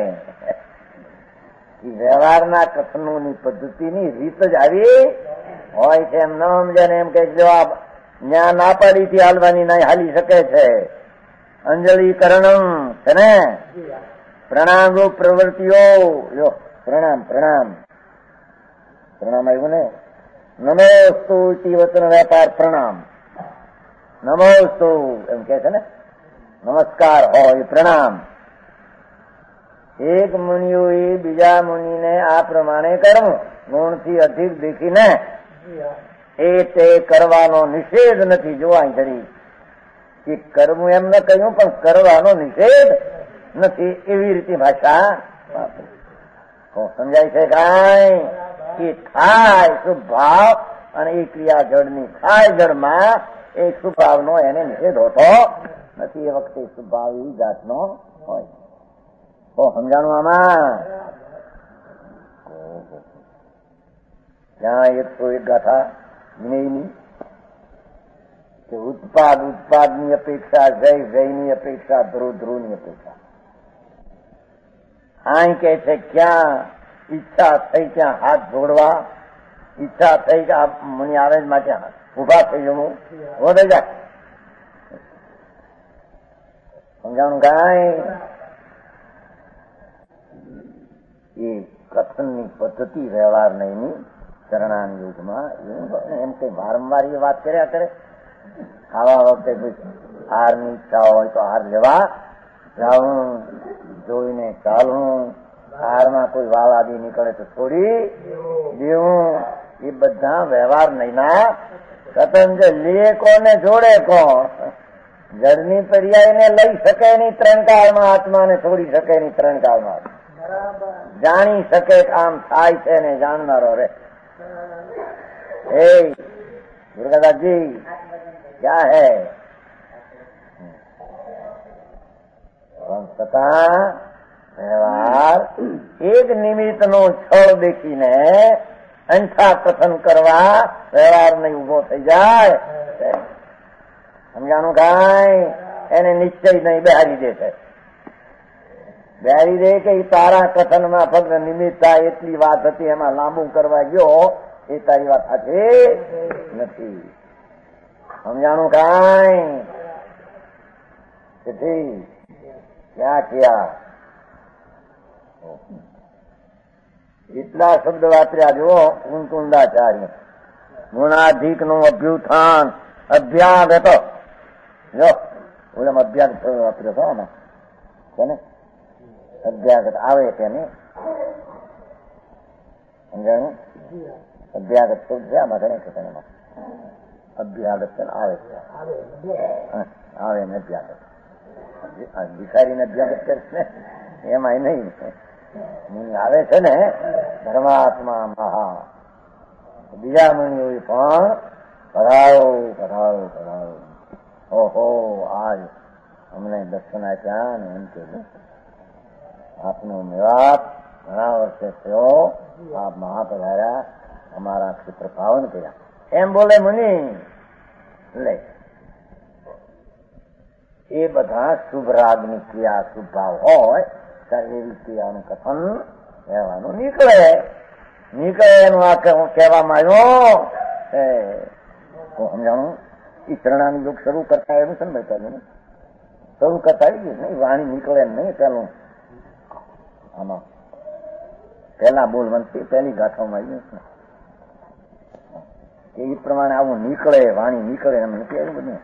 વ્યવહારના કથનોની પદ્ધતિની રીત જ આવી હોય છે. એમ ન સમજે ને એમ કે જવાબ ત્યાં ના પાડીથી હાલવાની નહીં હાલી શકે છે. અંજલિકરણમ છે ને, પ્રણામ રૂપ પ્રવૃત્તિઓ. પ્રણામ પ્રણામ પ્રણામ આવ્યું ને. નમોસ્તુ વચન વેપાર પ્રણામ, નમોસ્તુ એમ કે છે ને, નમસ્કાર હોય પ્રણામ. એક મુનિઓએ બીજા મુનિને આ પ્રમાણે કરવું, ગુણથી અધિક દેખીને એ તે કરવાનો નિષેધ નથી. જોવા ધરી કે કરવું એમ ન કહ્યું, પણ કરવાનો નિષેધ નથી એવી રીતે ભાષા સમજાય છે. કાંઈ કે થાય શુભ ભાવ અને એ ક્રિયા જળની થાય જળમાં એ શુભ ભાવનો એને નિષેધ હોતો નથી. એ વખતે શુભ ભાવ એવી જાતનો હોય. સમજાણું આમાં? ત્યાં 101 ગાથા વિનયની કે ઉત્પાદની અપેક્ષા જયની અપેક્ષા ધ્રુવની અપેક્ષા. અહીં કે છે ક્યાં ઈચ્છા થઈ ત્યાં હાથ જોડવા, ઈચ્છા થઈ કે આ મુનિ આવે જ માટે ઉભા થઈ જવું વધે જાય. સમજાણું? કાંઈ એ કથનની પદ્ધતિ વ્યવહાર નહીની ચરણાન યુગમાં એમ કઈ વારંવાર એ વાત કર્યા કરે. આવા વખતે કોઈ હારની ઈચ્છા હોય તો હાર લેવા જાઉં, જોઈને ચાલવું, હારમાં કોઈ વાળ આદિ નીકળે તો છોડી દેવું. એ બધા વ્યવહાર નહીના કથન છે. લે કોને જોડે કોણ? જળની પર્યાયને લઈ શકે નહીં ત્રણ કાળમાં, આત્માને છોડી શકે નહીં ત્રણ કાળમાં. જાણી શકે આમ થાય છે ને જાણનારો રે. દુર્ગાદાસજી ક્યાં હે? છતાં વ્યવહાર એક નિમિત્ત નો છળ દેખીને અંઠા કથન કરવા વ્યવહાર નહીં ઉભો થઈ જાય. સમજાણું? કાંઈ એને નિશ્ચય નહીં બેહારી દે છે. બેહારી દે કે તારા કથનમાં ફક્ત નિમિત્તા એટલી વાત હતી, એમાં લાંબુ કરવા ગયો, એ તારી વાત સાચી નથી. સમજાણું? કાંઈ ક્યાં ક્યાં એટલા શબ્દ વાપર્યા. જુઓ, કુંદકુંદાચાર્ય ગુણાધિક નું અભ્યુત્થાન અભ્યાગ હતો. જો ઓલામ અભ્યાગ વાપર્યો હતો ને, કોને અભ્યાગત આવે તેને સમજાણું? અભ્યાગત શબ્દ છે આમાં ઘણી છે. અભ્યાગત આવે છે, આવે ને અભ્યાગત. ભિખારીને અભ્યાગત કરીશ ને એમાં નહીં આવે છે ને ધર્માત્મા મહા. બીજા મુનિઓ પણ પધારો પધારો પધારો ઓહો આજ અમને દર્શન આપ્યા ને એમ કે આપનો મેવાપ ઘણા વર્ષે થયો, આપ મહાપધાર્યા, અમારા ક્ષેત્ર પાવન કર્યા એમ બોલે મુનિ. લે એ બધા શુભ રાગની ક્રિયા, શુભ ભાવ હોય ત્યારે એવી ક્રિયાનું કથન કહેવાનું નીકળે એનું આ કહેવામાં આવ્યો. હું સમજાણું એ ચરણાની લોક શરૂ કરતા એનું છે ને ભાઈ, પેલું શરૂ કરતા આવી ગયું નહીં, વાણી નીકળે નહીં. પેલું આમાં પહેલા બોલવંતી પહેલી ગાથામાં આવ્યું છે એ પ્રમાણે આવું નીકળે, વાણી નીકળે એમ નથી આવ્યું બધું.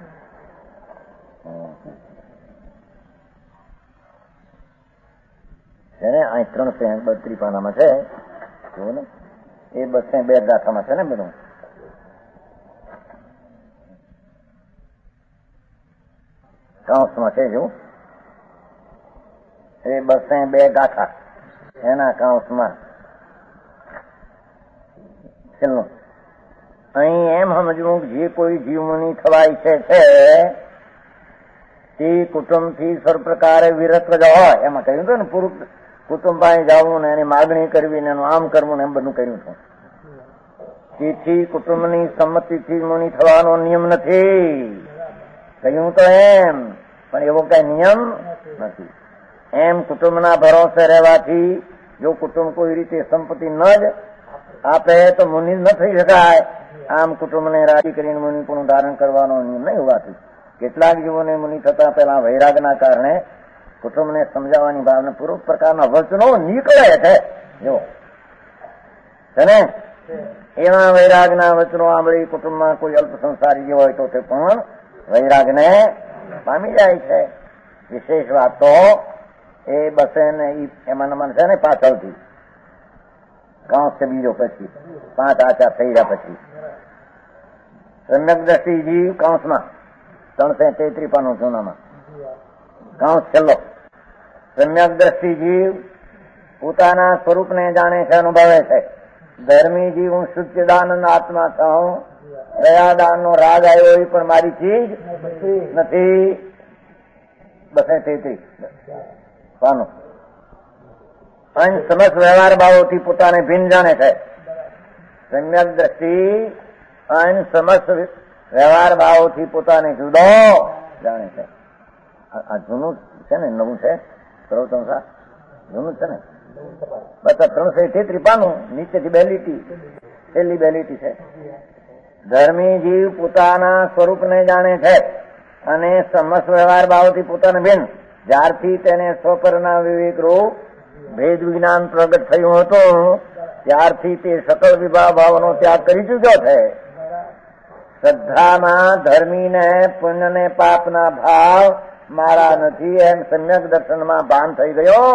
છે ને અહીં 332 પાનામાં છે, જુઓ ને એ 202 ગાથામાં છે ને બધું. કાંસમાં છે જો એ 202 ગાથા એના કાંસમાં છેલ્લું. અહીં એમ સમજવું જે કોઈ જીવની થવા ઈચ્છે છે તે કુટુંબથી સર્વ પ્રકારે વિરત જ હોય. એમાં કહ્યું હતું ને પૂરું કુટુંબ પાસે જવું ને એની માગણી કરવી ને એનું આમ કરવું ને એમ બધું કહ્યું હતું. તેથી કુટુંબની સંમતિથી મુનિ થવાનો નિયમ નથી કહ્યું તો એમ, પણ એવો કઈ નિયમ નથી. એમ કુટુંબના ભરોસે રહેવાથી જો કુટુંબ કોઈ રીતે સંપત્તિ ન જ આપે તો મુનિ ન થઈ શકાય. આમ કુટુંબને રાજી કરીને મુનિ પણ ધારણ કરવાનો નિયમ નહીં હોવાથી કેટલાક જીવોને મુનિ થતા પહેલા વૈરાગના કારણે કુટુંબને સમજાવવાની ભાવના પૂર્વક પ્રકારના વચનો નીકળે છે. જો છે ને એવા વૈરાગના વચનો આંબળી કુટુંબમાં કોઈ અલ્પ સંસારી હોય તો તે પણ વૈરાગને પામી જાય છે. વિશેષ વાત તો એ બસે ને એમાં નમન છે ને પાછળથી કાંસ છે બીજો પછી 5 આચાર થઈ રહ્યા પછી સમ્યક દ્રષ્ટિ જીવ કાંસમાં 333 પાનું જૂનામાં કાંસ છેલ્લો. સમ્યક દ્રષ્ટિ જીવ પોતાના સ્વરૂપને જાણે છે, અનુભવે છે. ધર્મી જીવ હું શુદ્ધદાનંદ આત્મા છું, દયાદાન નો રાગ આવ્યો એ પણ મારી ચીજ નથી. 233 પાનું. અહીં સમસ્ત વ્યવહાર ભાવોથી પોતાને ભિન્ન જાણે છે. સમ્યક દ્રષ્ટિ અહીં સમસ્ત વ્યવહાર ભાવોથી પોતાને જુદો જાણે છે. આ જૂનું છે ને, નવું છે સર્વોત્તમ શાહ જૂનું છે ને. બધા 333 પાનું, નીચેથી 2 લીટી, છેલ્લી 2 લીટી છે. ધર્મી જીવ પોતાના સ્વરૂપને જાણે છે અને સમસ્ત વ્યવહાર ભાવથી પોતાને ભિન્ન. જ્યારથી તેને સ્વપરના વિવેક રૂપ ભેદ વિજ્ઞાન પ્રગટ થયું હતું ત્યારથી તે સકળ વિભાવ ભાવનો ત્યાગ કરી ચૂક્યો છે. શ્રદ્ધામાં ધર્મીને પુણ્યને પાપના ભાવ મારા નથી એમ સમ્યક દર્શનમાં ભાન થઈ ગયો.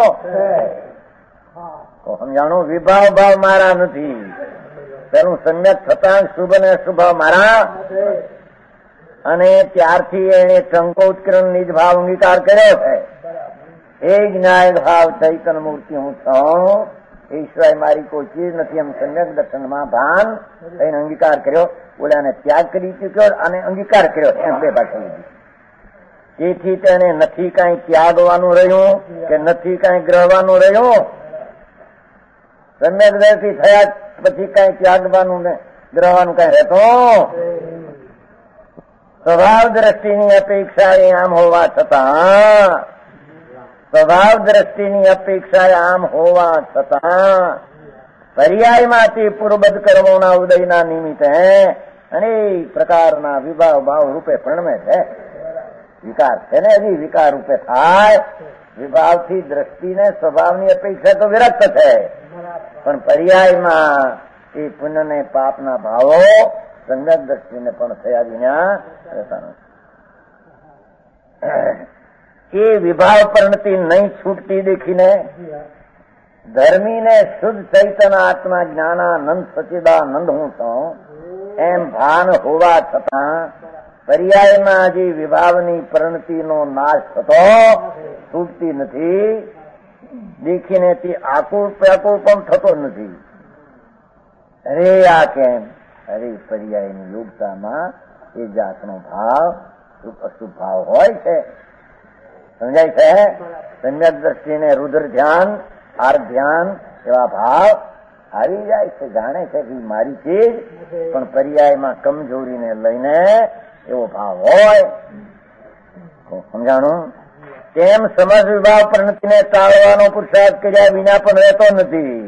સમજાણું વિભાવ ભાવ મારા નથી. પેલું સમ્યક થતા શુભ ને અશુભ મારા, અને ત્યારથી એને સંકોચકરણ નિજ ભાવ અંગીકાર કર્યો છે. એ જ્ઞાય ભાવ ચૈતન્ય મૂર્તિ હું છું, એ સિવાય મારી કોઈ ચીજ નથી એમ સમ્યક દર્શનમાં ભાન થઈને અંગીકાર કર્યો. ઓલાને ત્યાગ કરી ચૂક્યો અને અંગીકાર કર્યો, એમ 2 ભાગ લીધી. તેથી તેને નથી કઈ ત્યાગવાનું રહ્યું કે નથી કઈ ગ્રહવાનું રહ્યું. સમ્યક દ્રષ્ટિ થયા પછી કઈ ત્યાગવાનું ને ગ્રહવાનું કઈ રહેતો. સ્વભાવ દ્રષ્ટિની અપેક્ષાએ આમ હોવા છતાં, સ્વભાવ દ્રષ્ટિની અપેક્ષાએ આમ હોવા છતાં પર્યાયમાંથી પૂર્વબદ્ધ કર્મોના ઉદયના નિમિત્તે અનેક પ્રકારના વિભાવ ભાવ રૂપે પ્રણમે છે. વિકાર છે ને, હજી વિકાર રૂપે થાય. વિભાવથી દ્રષ્ટિને સ્વભાવની અપેક્ષા તો વિરક્ત છે, પણ પર્યાયમાં એ પુણ્ય ને પાપના ભાવો સંગત દ્રષ્ટિને પણ થયા વિના રહેતા નથી. એ વિભાવ પરણતી નહીં છૂટતી દેખીને ધર્મીને શુદ્ધ ચૈતન્ય આત્મા જ્ઞાનાનંદ સચિદાનંદ હું છું એમ ભાન હોવા છતાં પર્યાયમાં જે વિભાવની પરિણતિનો નાશ થતો છૂટતી નથી દેખીને તે આકુળ વ્યાકુળ પણ થતો નથી. અરે આ કેમ? અરે પર્યાયની યોગતામાં એ જાતનો ભાવ અશુભ ભાવ હોય છે. સમજાય છે? સમ્યક દ્રષ્ટિને રુદ્ર ધ્યાન, આર ધ્યાન એવા ભાવ આવી જાય છે. જાણે છે કે મારી ચીજ, પણ પર્યાયમાં કમજોરીને લઈને એવો ભાવ હોય. સમજાણું? તેમ સમજ વિભાવ પ્રણતિને ટાળવાનો પુરુષાર્થ કર્યા વિના પણ રહેતો નથી.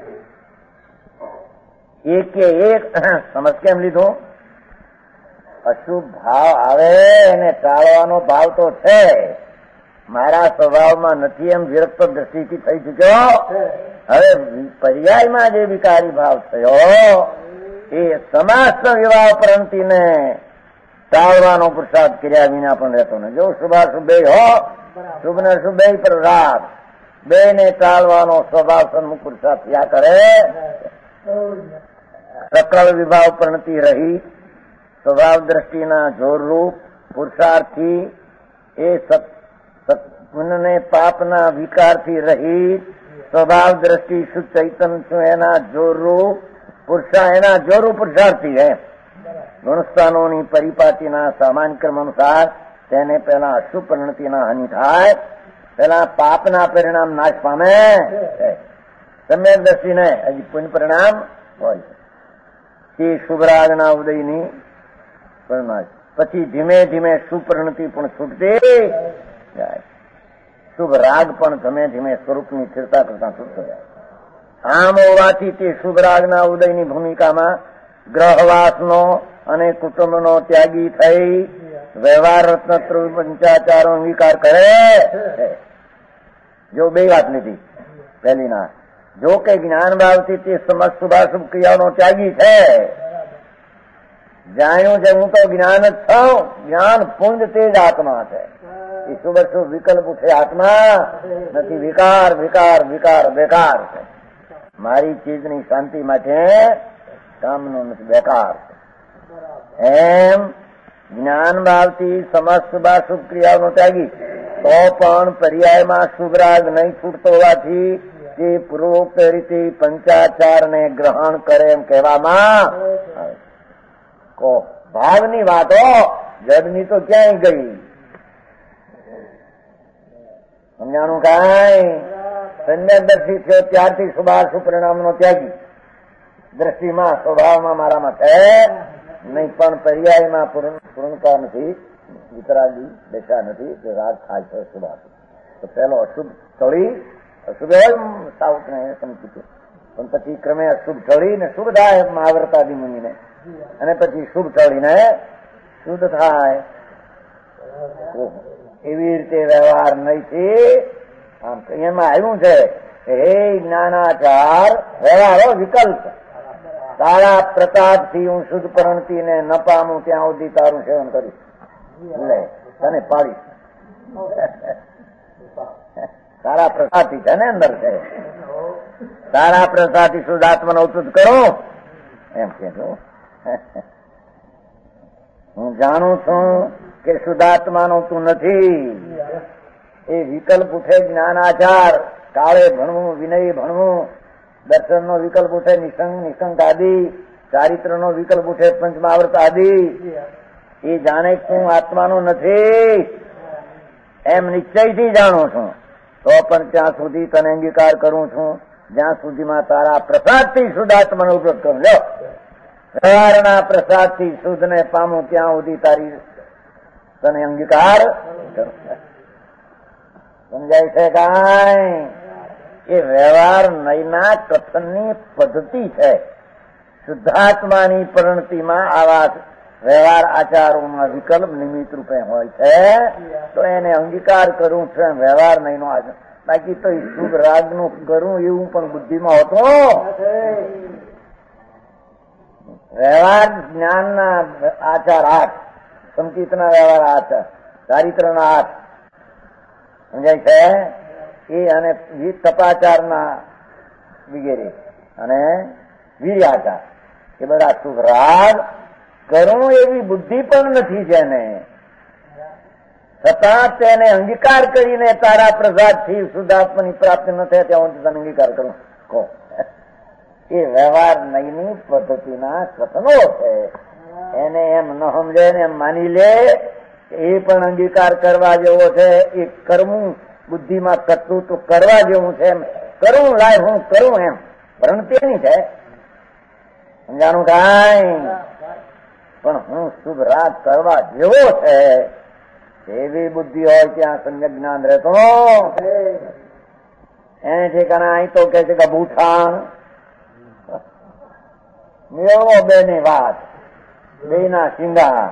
એક સમજ કેમ લીધું? અશુભ ભાવ આવે એને ટાળવાનો ભાવ તો છે, મારા સ્વભાવમાં નથી એમ વિરક્ત દ્રષ્ટિથી થઈ ચુક્યો. હવે પર્યાયમાં જે વિકારી ભાવ થયો એ સમાસ્ત વિવાહ પ્રણતિને ટાળવાનો પુરુષાર્થ કર્યા વિના પણ રહેતો નથી. જો શુભાશુભ બે હો, શુભ ને શુભ બે પર રાગ, બે ને ટાળવાનો સ્વભાવ સન્મુખ પુરુષાર્થ થયા કરે. સકળ વિભાવ પ્રણતિ રહી સ્વભાવ દ્રષ્ટિના જોરરૂપ પુરુષાર્થી એ પુણ્યને પાપના વિકારથી રહિત સ્વભાવ દ્રષ્ટિ શુદ્ધ ચૈતન્ય છું એના જોરરૂપ પુરુષાર્થી હે. ગુણસ્થાનોની પરિપાટીના સામાન્ય ક્રમ અનુસાર તેને પેલા અશુભ પરિણતિના હાનિ થાય, પેલા પાપના પરિણામ નાશ પામે. સમ્યક દ્રષ્ટિને હજી પુણ્ય પરિણામ હોય તે શુભરાગના ઉદયની પરિણામ, પછી ધીમે ધીમે સુપરિણતિ પણ છૂટતી જાય, શુભ રાગ પણ ધીમે ધીમે સ્વરૂપની સ્થિરતા કરતા છૂટતો જાય. આમ હોવાથી તે શુભ રાગના ઉદયની ભૂમિકામાં ગ્રહવાસનો અને કુટુંબનો ત્યાગી થઈ વ્યવહાર રત્નત્ર પંચાચારો વિકાર કરે. જો બે વાત લીધી. પહેલી ના, જો કે જ્ઞાન ભાવથી તે સમસ્ત શુભાશુભ ક્રિયાઓનો ત્યાગી છે, જાણ્યું છે હું તો જ્ઞાન જ છું, જ્ઞાન પુંજ તે જ આત્મા છે. એ શુભ શુભ વિકલ્પ ઉઠે આત્મા નથી, વિકાર વિકાર વિકાર બેકાર છે. મારી ચીજની શાંતિ માટે કામનો નથી, બેકાર છે. એમ જ્ઞાન ભાવથી સમસ્ત શુભાશુભ ક્રિયાઓનો ત્યાગી તો પણ પર્યાયમાં શુભરાગ નહીં છૂટતો હોવાથી તે પૂર્વોક્ત રીતે પંચાચારને ગ્રહણ કરે એમ કહેવામાં આવે. ભાવની વાતો જડની તો ક્યાંય ગઈ. સમજાણું? કાંઈ સમ્યક દ્રષ્ટિ થયો ત્યારથી શુભાશુભ પરિણામનો ત્યાગી. દ્રષ્ટિમાં સ્વભાવમાં મારામાં છે નહીં, પણ પર્યાયમાં પૂર્ણતા નથી, વિતરાગી દશા નથી, તે રાગ થાય છે શુભાશુભ. તો પેલો અશુભ છોડી, અશુભ સાઉથને સમજી, પણ પછી ક્રમે અશુભ છોડીને શુભ થાય મહાવ્રતાદી મુનિને, અને પછી શુભ છોડીને શુદ્ધ થાય. એવી રીતે વ્યવહાર નહીં. આમ એમાં આવ્યું છે હે જ્ઞાનાચાર વ્યવહારો વિકલ્પ, તારા પ્રતાપથી હું શુદ્ધ પરણતીને ન પામું ત્યાં સુધી તારું સેવન કરીશ. લે તને પાડીશ. તારા પ્રસાદથી છે ને અંદર છે, તારા પ્રસાદથી શુદ્ધ આત્માને ઉત્તુત કરો એમ કે હું જાણું છું કે શુદ્ધાત્માનો તું નથી. એ વિકલ્પ ઉઠે જ્ઞાનાચાર, કાળે ભણવું, વિનય ભણવું, દર્શનનો વિકલ્પ ઉઠે નિશંક આદિ, ચારિત્રનો વિકલ્પ ઉઠે પંચમાવર્ત આદિ. એ જાણે તું આત્માનો નથી એમ નિશ્ચયથી જાણું છું, તો પણ ત્યાં સુધી તને અંગીકાર કરું છું જ્યાં સુધીમાં તારા પ્રસાદથી શુદ્ધ આત્માનો ઉપયોગ કરું. લો વ્યવહારના પ્રસાદથી શુદ્ધને પામું ત્યાં સુધી તારી તને અંગીકાર કરું. સમજાય છે કાંઈ? એ વ્યવહાર નયના કથનની પદ્ધતિ છે. શુદ્ધાત્માની પરિણતિમાં આવા વ્યવહાર આચારોમાં વિકલ્પ નિમિત્ત રૂપે હોય છે, તો એને અંગીકાર કરું છું વ્યવહાર નયનો આચાર. બાકી તો શુભ રાગનું કરું એવું પણ બુદ્ધિમાં હોતો. વ્યવહાર જ્ઞાનના આચાર 8, સંકિતના વ્યવહાર આચાર, ચારિત્રના 8 સમજાય છે. એ અને તપાચારના વગેરે અને વીર્યાચાર એ બધા શુભ રાગ કરું એવી બુદ્ધિ પણ નથી જેને, છતાં તેને અંગીકાર કરીને તારા પ્રસાદથી શુદ્ધાત્માની પ્રાપ્તિ ન થાય ત્યાં હું તને અંગીકાર કરું કહો. એ વ્યવહાર નયની પદ્ધતિના કથનો છે. એને એમ ન સમજે ને એમ માની લે એ પણ અંગીકાર કરવા જેવો છે. એ કરવું બુદ્ધિમાં કરતું તો કરવા જેવું છે. એમ કરું લાય હું કરું એમ પ્રણતિની છે. સમજાણું કાંઈ? પણ હું શુભ રાગ કરવા જેવો છે એવી બુદ્ધિ હોય ત્યાં સમ્યક જ્ઞાન રહેતો. એને ઠેકાણા અહીં તો કે છે કે બૂઠા મેળવો બે ની વાત, બે ના સિંગા.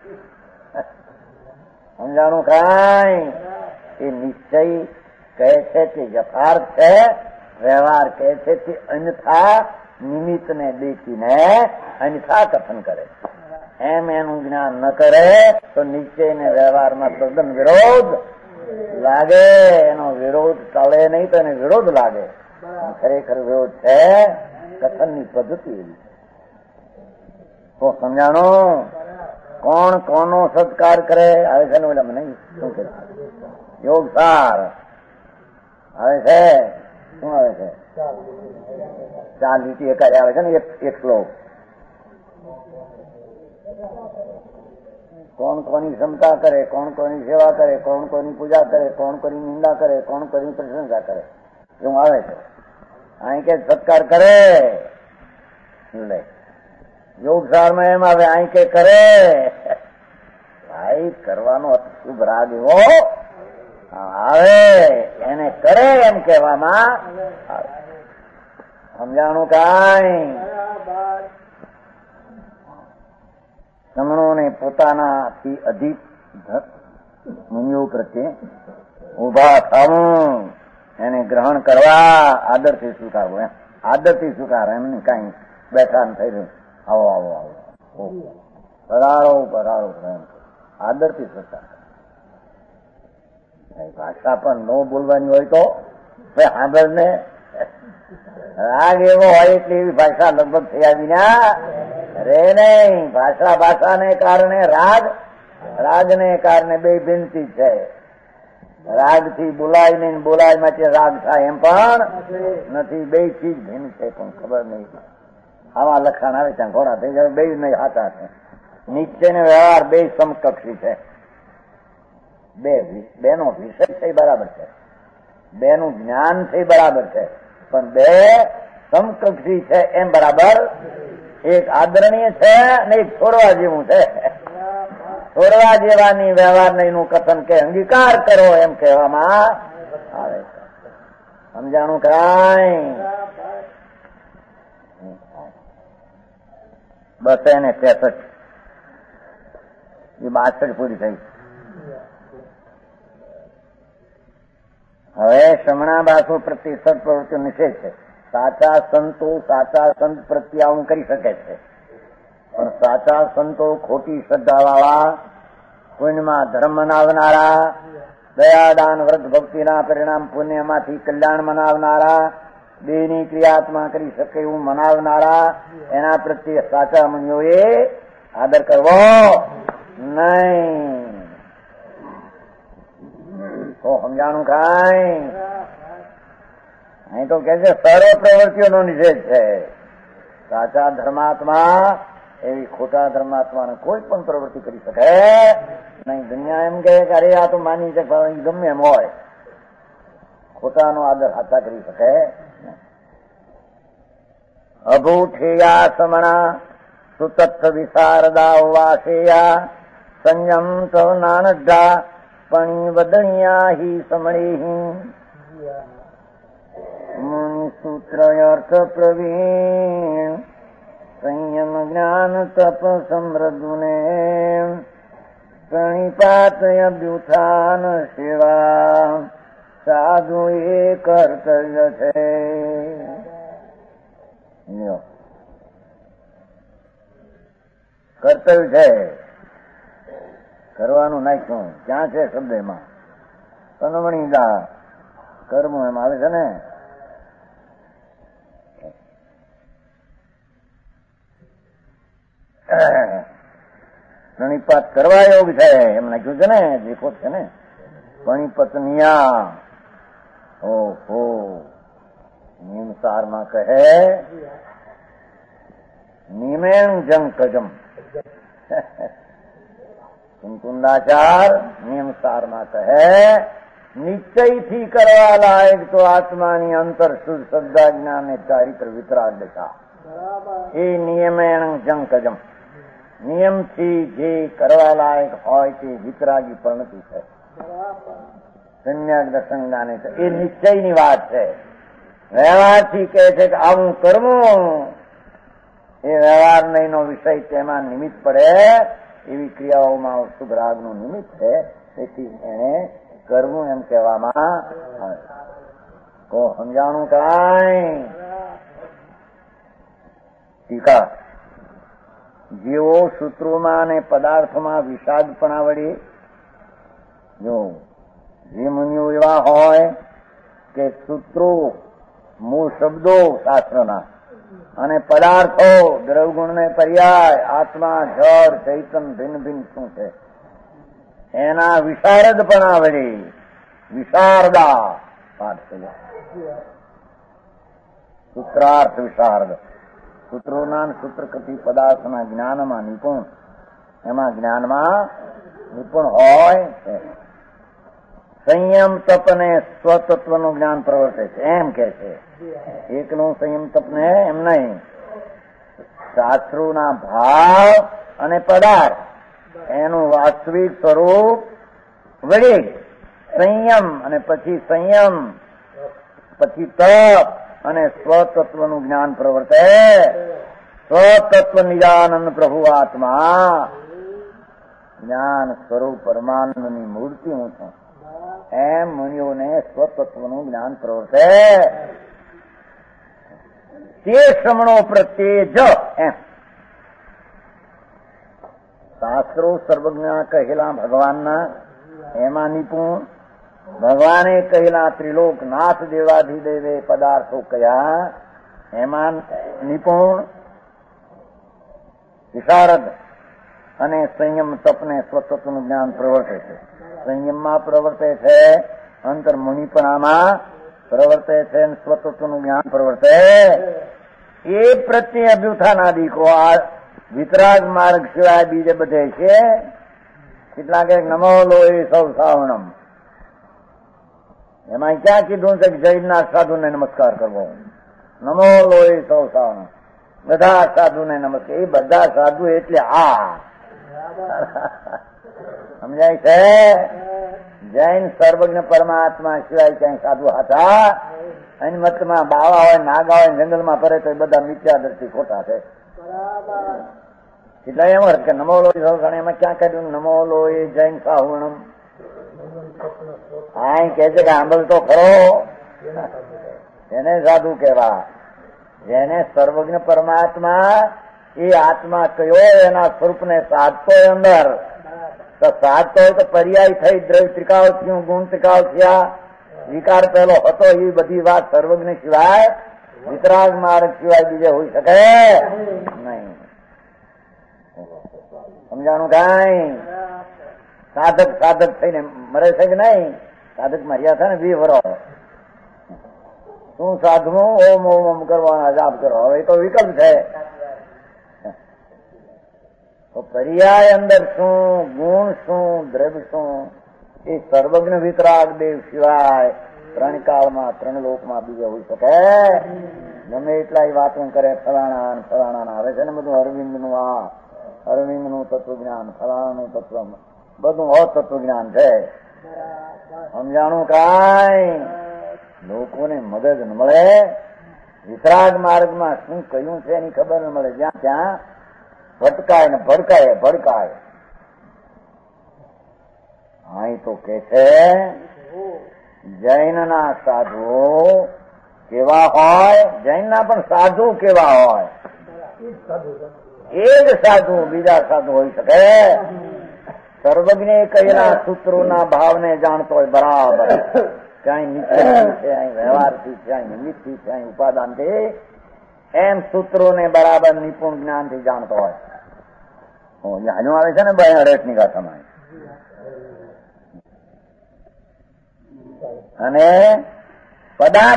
સમજાણું કાંઈ? એ નિશ્ચય કહે છે તે યથાર્થ છે, વ્યવહાર કહે છે તે અન્યથા નિમિત્ત ને દેખીને અન્યથા કથન કરે. એમ એનું જ્ઞાન ન કરે તો નિશ્ચય ને વ્યવહારમાં તદ્દન વિરોધ લાગે. એનો વિરોધ ટળે નહીં તો એને વિરોધ લાગે. ખરેખર વિરોધ છે કથનની પદ્ધતિ એવી. તો સમજાણું? કોણ કોનો સત્કાર કરે આવે છે ને? ઓલા નહીં શું કે યોગ સાર આવે છે. શું આવે છે? 4 લીટી એકાદ આવે છે ને એક શ્લોક. કોણ કોની ક્ષમતા કરે, કોણ કોની સેવા કરે, કોણ કોની પૂજા કરે, કોણ કોની નિંદા કરે, કોણ કોની પ્રશંસા કરે, એવું આવે છે. અહીં કે સત્કાર કરે લે યોગ સારમાં એમ આવે અહીં કે કરે. ભાઈ કરવાનો શુભ રાગ એવો આવે એને કરે એમ કહેવામાં આવે. સમજાણું કાંઈ? સમણોને પોતાનાથી અધિક મુનિઓ પ્રત્યે ઉભા થવું, એને ગ્રહણ કરવા, આદરથી સ્વીકારવું. એમ આદરથી સ્વીકાર એમને કઈ બેઠા થઈ રહ્યું આવો આવો આવો પધારો પધારો એમ આદરથી સ્વીકાર. ભાષા પણ ન બોલવાની હોય તો સાંભળ ને રાગ એવો હોય એટલે એવી ભાષા લગભગ થયા વિના રે નહીં. ભાષાને કારણે રાગને કારણે બે ભિન્નતી છે. રાગથી બોલાય નહીં, બોલાય માટે રાગ થાય એમ પણ નથી. બે ચીજ ભિન્ન છે પણ ખબર નહીં. આવા લખાણ આવે ત્યાં ઘોડા થઈ જાય. બે નહીં હાથા છે. નિશ્ચય ને વ્યવહાર બે સમકક્ષી છે. બેનો વિષય છે બરાબર છે, બેનું જ્ઞાન છે બરાબર છે, પણ બે સમકક્ષી છે એમ બરાબર. એક આદરણીય છે અને એક છોડવા જેવું છે. છોડવા જેવાની વ્યવહાર નું કથન કે અંગીકાર કરો એમ કહેવામાં આવે છે. સમજાણું કાંઈ? બસ એને 63 એ 62 પૂરી થઈ. હવે શ્રમણા બાસુ પ્રત્યે સત્પ્રવૃત્તિ નિષેધ છે. સાચા સંતો સાચા સંત પ્રત્યે આવું કરી શકે છે, પણ સાચા સંતો ખોટી શ્રદ્ધાવાળા, પુણ્યમાં ધર્મ મનાવનારા, દયાદાન વ્રત ભક્તિના પરિણામ પુણ્યમાંથી કલ્યાણ મનાવનારા, બેની ક્રિયાત્મા કરી શકે એવું મનાવનારા, એના પ્રત્યે સાચા મુનિઓએ આદર કરવો નહીં. તો સમજાણું કાંઈ? અહીં તો કે છે સર્વ પ્રવૃત્તિઓનો નિષેધ છે. સાચા ધર્માત્મા એવી ખોટા ધર્માત્માને કોઈ પણ પ્રવૃત્તિ કરી શકે નહીં. દુનિયા એમ કે અરે આ તો માની છે ગમે એમ હોય, ખોટાનો આદર હાથા કરી શકે. અભૂઠેયા સમણા સુતત્થ વિશારદા વાસેયા સંયમ સૌ નાનદ્ધા પણી વદણિયા હિ સમણી મુનિસૂત્ર અર્થ પ્રવીણ સંયમ જ્ઞાન તપ સમૃદ્ધુને પ્રણિપાત અભ્યુત્થાન સેવા સાધુ એ કર્તવ્ય છે. કર્તવ્ય છે, કરવાનું નાખ્યું. ક્યાં છે શબ્દ એમાં? તનવણીદા કર્મ એમ આવે છે ને. પ્રણિપાત કરવા યોગ છે એમ નાખ્યું છે ને. દેખો છે ને પ્રણિપતનિયા. ઓહો નિયમસારમાં કહે નિમેણ જંકજમ. કુંકુંદાચાર નિયમસારમાં કહે, નિશ્ચયથી કરવા લાયક તો આત્માની અંતર શુદ્ધ શ્રદ્ધા જ્ઞાન ને ચારિત્ર વિતરાગ દશા. એ નિયમેણ જંકજમ, નિયમથી જે કરવા લાયક હોય તે વિતરાગી પરિણતિ છે. સંન્યાસ દર્શન જ્ઞાને છે એ નિશ્ચયની વાત છે. વ્યવહારથી કહે છે કે આવું કરવું, એ વ્યવહાર નહીંનો વિષય, તેમાં નિમિત્ત પડે એવી ક્રિયાઓમાં શુભ રાગનું નિમિત્ત છે. તેથી એને કરવું એમ કહેવામાં આવે. તો સમજાણું કાંઈ? ટીકા, જેવો સૂત્રોમાં અને પદાર્થોમાં વિષાદપણા વડે, જો જે મુનિઓ એવા હોય કે સૂત્રો મૂળ શબ્દો શાસ્ત્રના અને પદાર્થો દ્રવગુણ ને પર્યાય આત્મા જળ ચૈતન ભિન્ન ભિન્ન શું છે એના વિશારદપણા વડે, વિશારદા પાઠ છે, સૂત્રાર્થ વિશારદ, સૂત્રોના સૂત્રકૃતિ પદાર્થના જ્ઞાનમાં નિપુણ, એમાં જ્ઞાનમાં નિપુણ હોય છે. સંયમ તપને સ્વતત્વનું જ્ઞાન પ્રવર્તે છે એમ કે છે. એકનું સંયમ તપને એમ નહીં, શાસ્ત્રોના ભાવ અને પદાર્થ એનું વાસ્તવિક સ્વરૂપ વડે સંયમ અને પછી સંયમ પછી તપ અને સ્વતત્વનું જ્ઞાન પ્રવર્તે. સ્વતત્વ નિજાનંદ પ્રભુ આત્મા, જ્ઞાન સ્વરૂપ પરમાનંદની મૂર્તિ હું છું એમ મુનિઓને સ્વતત્વનું જ્ઞાન પ્રવર્તે. તે શ્રમણો પ્રત્યે જ એમ શાસ્ત્રો સર્વજ્ઞ કહેલા ભગવાનના એમાં નિપુણ, ભગવાને કહેલા ત્રિલોકનાથ દેવાધિદેવે પદાર્થો કયા એમાં નિપુણ, વિશારદ અને સંયમ તપને સ્વતત્વનું જ્ઞાન પ્રવર્તે છે. સંયમમાં પ્રવર્તે છે, અંતર્મુનિપણામાં પ્રવર્તે છે, સ્વતત્વનું જ્ઞાન પ્રવર્તે. એ પ્રત્યે અભ્યુત્થાનાદિકો આ વિતરાગ માર્ગ સિવાય બીજે બધે છે. કેટલાક નમો લોહી સૌ સાવણમ, એમાં ક્યાં કીધું છે કે જૈનના સાધુને નમસ્કાર કરવો? નમો લોહી સૌ સાવણમ, બધા સાધુને નમસ્કાર. એ બધા સાધુ એટલે આ સમજાય છે? જૈન સર્વજ્ઞ પરમાત્મા સિવાય ક્યાંય સાધુ હતા? એની મતમાં બાવા હોય, નાગા હોય, જંગલમાં ફરે તો એ બધા મિથ્યા દ્રષ્ટિ ખોટા છે. એટલે એમ કે નમો લોહી સૌ સાવણમ, એમાં ક્યાં કહ્યું નમો લોહી જૈન સાહુણમ? હા કે છે કે આંબલ તો ખરો, એને સાધુ કહેવા. જેને સર્વજ્ઞ પરમાત્મા એ આત્મા કયો એના સ્વરૂપને સાધતો અંદર, તો સાધતો હોય તો પર્યાય થઈ, દ્રવ્ય ત્રિકાળ થયું, ગુણ ત્રિકાળ થયા, વિકાર પહેલો હતો, એ બધી વાત સર્વજ્ઞ સિવાય, વિતરાગ માર્ગ સિવાય બીજે હોઈ શકે નહીં. સમજાણું કાંઈ? સાધક સાધક થઈને મરે છે કે નહીં? સાધક મર્યા છે ને 20 વર્ષ. શું સાધવું? ઓમ ઓમ ઓમ કરવાના જાપ કરો. હવે તો વિકલ્પ છે. તો પર્યાય અંદર શું, ગુણ શું, દ્રવ્ય શું, એ સર્વજ્ઞ વિતરાગ દેવ સિવાય ત્રણ કાળમાં ત્રણ લોકમાં બીજે હોઈ શકે? ગમે એટલા વાતો કરે ફલાણા ફલાણા. આવે છે ને બધું અરવિંદનું, આ અરવિંદનું તત્વજ્ઞાન, ફલાણાનું તત્વ, બધું અતત્વજ્ઞાન છે. સમજાણું કાંઈ? લોકોને મદદ ન મળે, વિતરાગ માર્ગમાં શું કયું છે એની ખબર ન મળે. જ્યાં ત્યાં ભટકાય ને ભડકાય ભડકાય. અહીં તો કે છે જૈનના સાધુ કેવા હોય, જૈનના પણ સાધુ કેવા હોય? એ જ સાધુ બીજા સાધુ હોઈ શકે? સર્વજ્ઞ કહેલા સૂત્રોના ભાવને જાણતો હોય બરાબર, ક્યાંય નિશ્ચયથી છે, અહીં વ્યવહારથી છે, અહીં નિમિત્તથી છે, અહીં ઉપાદાનથી, એમ સૂત્રોને બરાબર નિપુણ જ્ઞાનથી જાણતો હોય. હજુ આવે છે ને બે અરેટની ગાથામાં. અને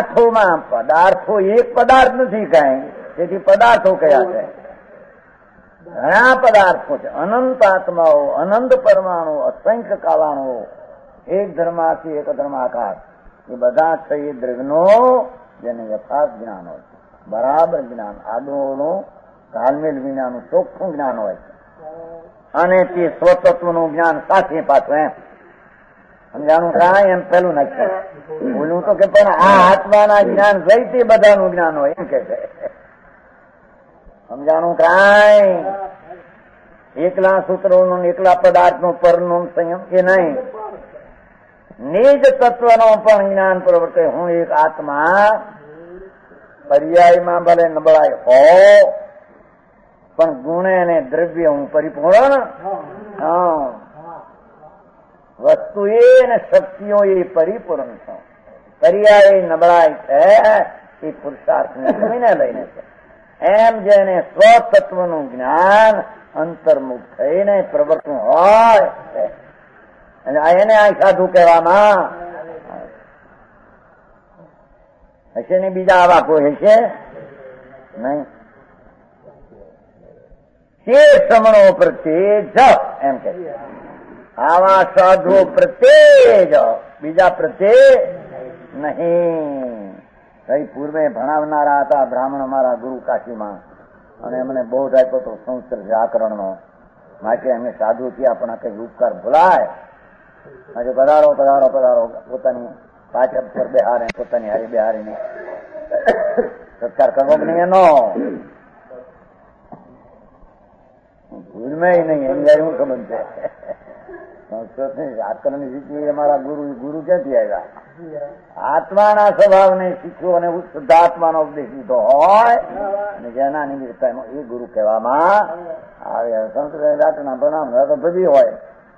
પદાર્થોમાં, પદાર્થો એક પદાર્થ નથી કઈ, તેથી પદાર્થો કયા છે? ઘણા પદાર્થો છે, અનંત આત્માઓ, અનંત પરમાણુ, અસંખ્ય કાલાણો, એક ધર્માથી એક ધર્માકાર, એ બધા છે એ દ્રવ્યનો જેને યથાર્થ જ્ઞાન હોય છે, બરાબર જ્ઞાન, આદોનું તાલમેલ વિનાનું ચોખ્ખું જ્ઞાન હોય છે, અને તે સ્વતત્વનું જ્ઞાન સાથે પાછું એમ સમજાણું કાંઈ એમ પેલું નાખ્યું બોલું તો કે પણ આ આત્માના જ્ઞાન સહિત તે બધાનું જ્ઞાન હોય એમ કે છે. સમજાણું કાંઈ એકલા સૂત્રોનું એકલા પદાર્થનું પરનું સંયમ એ નહીં, નિજ તત્વનો પણ જ્ઞાન પ્રવર્તે. હું એક આત્મા પર્યાયમાં ભલે નબળાઈ હો પણ ગુણે અને દ્રવ્ય હું પરિપૂર્ણ, વસ્તુ એ અને શક્તિઓ એ પરિપૂર્ણ છે. પર્યાય નબળાઈ છે એ પુરુષાર્થને જોઈને લઈને છે. એમ જેને સ્વતત્વનું જ્ઞાન અંતર્મુખ થઈને પ્રવર્તન હોય એને આ સાધુ કહેવામાં હશે ને બીજા આવા કોઈ હશે નહીં. તે શ્રમણો પ્રત્યે જ એમ કે આવા સાધુઓ પ્રત્યે જ, બીજા પ્રત્યે નહીં. કઈ પૂર્વે ભણાવનારા હતા બ્રાહ્મણ અમારા ગુરુ કાશીમાં, અને એમને બહુ આપ્યો હતો સંસ્કૃત વ્યાકરણનો, માટે એમને સાધુ થયા પણ આ કઈ ઉપકાર ભૂલાય. આજે પધારો પધારો પધારો પોતાની પાછળ પર બેહારે, પોતાની હારી બેહારીને સત્કાર કરવો જ નહીં એનો ભૂલમે નહીં. એની શું સંબંધ છે? સંસ્કૃત ની વ્યાકરણની શીખવી અમારા ગુરુ ક્યાંથી આવ્યા? આત્માના સ્વભાવને શીખ્યો અને શુદ્ધ આત્માનો ઉપદેશ લીધો હોય અને જેના નિમિત્ત એ ગુરુ કહેવામાં આવે. સંસ્કૃત વ્યાકરણ પ્રણામ તો બધી હોય.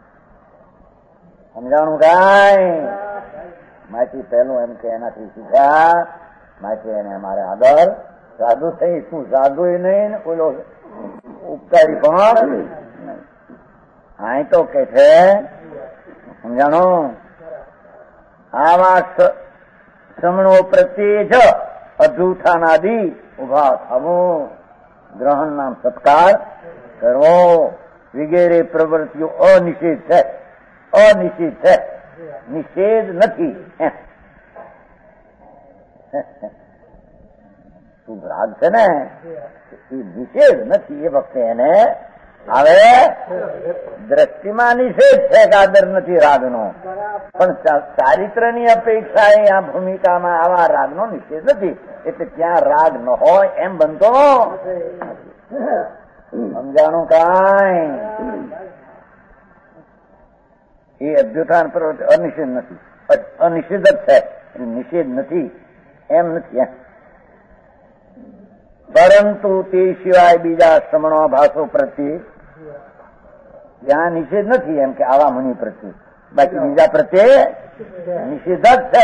સમજાણું કાંઈ? માથી પહેલું એમ કે એનાથી શીખ્યા, માથી એને અમારે આદર સાધુ થઈ. શું સાધુ એ નહીં, ઓલો ઉપકારી પણ નહીં. અહીં તો કે છે સમજાણું, આવા શ્રમણો પ્રત્યે જ અજૂઠાનાદિ ઉભા થવું, ગ્રહણ નામ સત્કાર કરવો વગેરે પ્રવૃત્તિઓ અનિષેધ છે. અનિશ્ચિત છે, નિષેધ નથી. શું રાગ છે ને એ નિષેધ નથી. એ વખતે એને હવે દ્રષ્ટિમાં નિષેધ છે કે આદર નથી રાગનો, પણ ચારિત્રની અપેક્ષાએ આ ભૂમિકામાં આવા રાગનો નિષેધ નથી. એટલે ત્યાં રાગ ન હોય એમ બનતો. સમજાણું કાંઈ? એ અભ્યુત્થાન પ્રવૃત્તિ અનિષેધ નથી, અનિષેધ જ છે, નિષેધ નથી એમ નથી. પરંતુ તે સિવાય બીજા શ્રમણાભાસો પ્રત્યે ત્યાં નિષેધ નથી એમ કે આવા મુનિ પ્રત્યે. બાકી બીજા પ્રત્યે નિષેધ જ છે.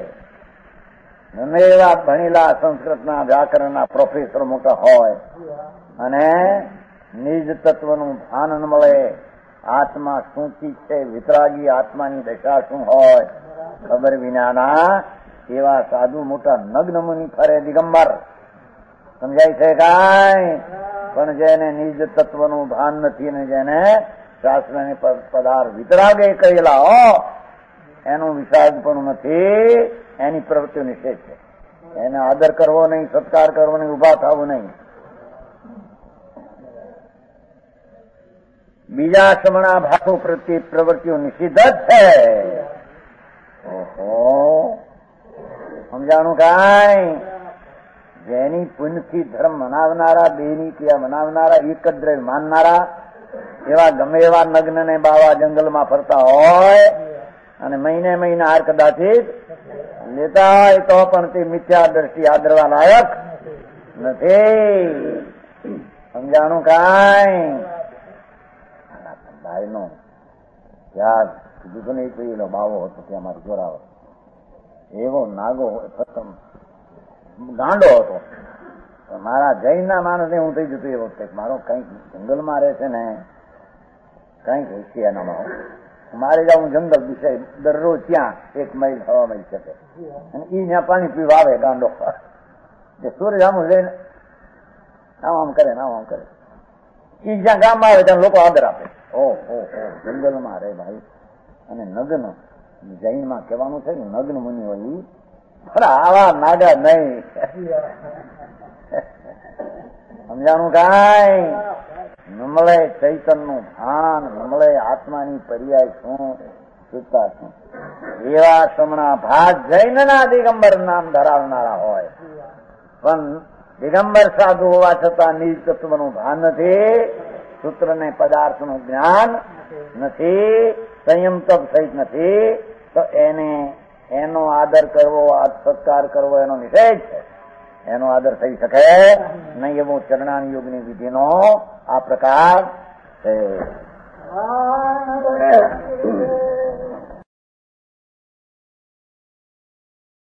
ગમે એવા ભણેલા સંસ્કૃતના વ્યાકરણના પ્રોફેસર મોટા હોય અને નિજ તત્વનું ભાન ન મળે, આત્મા શું ચીજ છે, વિતરાગી આત્માની દશા શું હોય ખબર વિનાના એવા સાધુ મોટા નગ્ન મુનિ ફરે દિગંબર. સમજાય છે કાંઈ? પણ જેને નિજ તત્વનું ભાન નથી અને જેને શાસ્ત્રને પદાર્થ વિતરાગે કહેલા હો એનું વિષાદ પણ નથી, એની પ્રવૃત્તિઓ નિષેધ છે. એને આદર કરવો નહીં, સત્કાર કરવો નહીં, ઉભા થવું નહીં. બીજા શ્રમણા ભાસો પ્રત્યે પ્રવૃત્તિઓ નિષિદ્ધ જ છે. ઓહો, સમજાણું કાંઈ? જેની પુણ્યથી ધર્મ મનાવનારા, બેની ક્રિયા મનાવનારા, એક જ દ્રવ્ય માનનારા એવા ગમે એવા નગ્ન ને બાવા જંગલમાં ફરતા હોય અને મહિને મહિને હાર કદાચિત લેતા હોય તો પણ તે મિથ્યા દ્રષ્ટિ આદરવા લાયક નથી. સમજાણું કાંઈ? ભાઈનો ત્યાં કીધું નહીં પેલો બાવો હતો ત્યાં મારો જોરાવો એવો નાગો પ્રથમ ગાંડો હતો. મારા જૈનના માણસને હું થઈ જતું એ વખતે મારો કંઈક જંગલમાં રહે છે ને કંઈક છે એનામાં. મારે જવું જંગલ દિશે દરરોજ ત્યાં 1 માઇલ થવા મળી શકે અને ઈ ત્યાં પાણી પીવા આવે ગાંડો. સૂર્ય આમ લઈને આમ આમ કરે ને આમ આમ કરે એ જ્યાં ગામમાં આવે ત્યાં લોકો આદર આપે. ઓહો જંગલમાં રે ભાઈ. અને નગ્ન જૈનમાં કહેવાનું છે ને નગ્ન મુનિ હોય પણ આવા નાગા નહીં. સમજાણું કાંઈ? નમળે ચૈતન નું ભાન, નમળે આત્માની પર્યાય શું, શુદ્ધતા શું, એવા સમણા ભાગ જૈનના દિગંબર નામ ધરાવનારા હોય પણ દિગંબર સાધુ હોવા છતાં નિજ તત્વનું ભાન નથી, સૂત્ર ને પદાર્થનું જ્ઞાન નથી, સંયમ તપ સહિત નથી, તો એનો આદર કરવો, સત્કાર કરવો એનો નિષેધ છે. એનો આદર થઈ શકે નહીં. એવો ચરણાન યોગની વિધિનો આ પ્રકાર છે.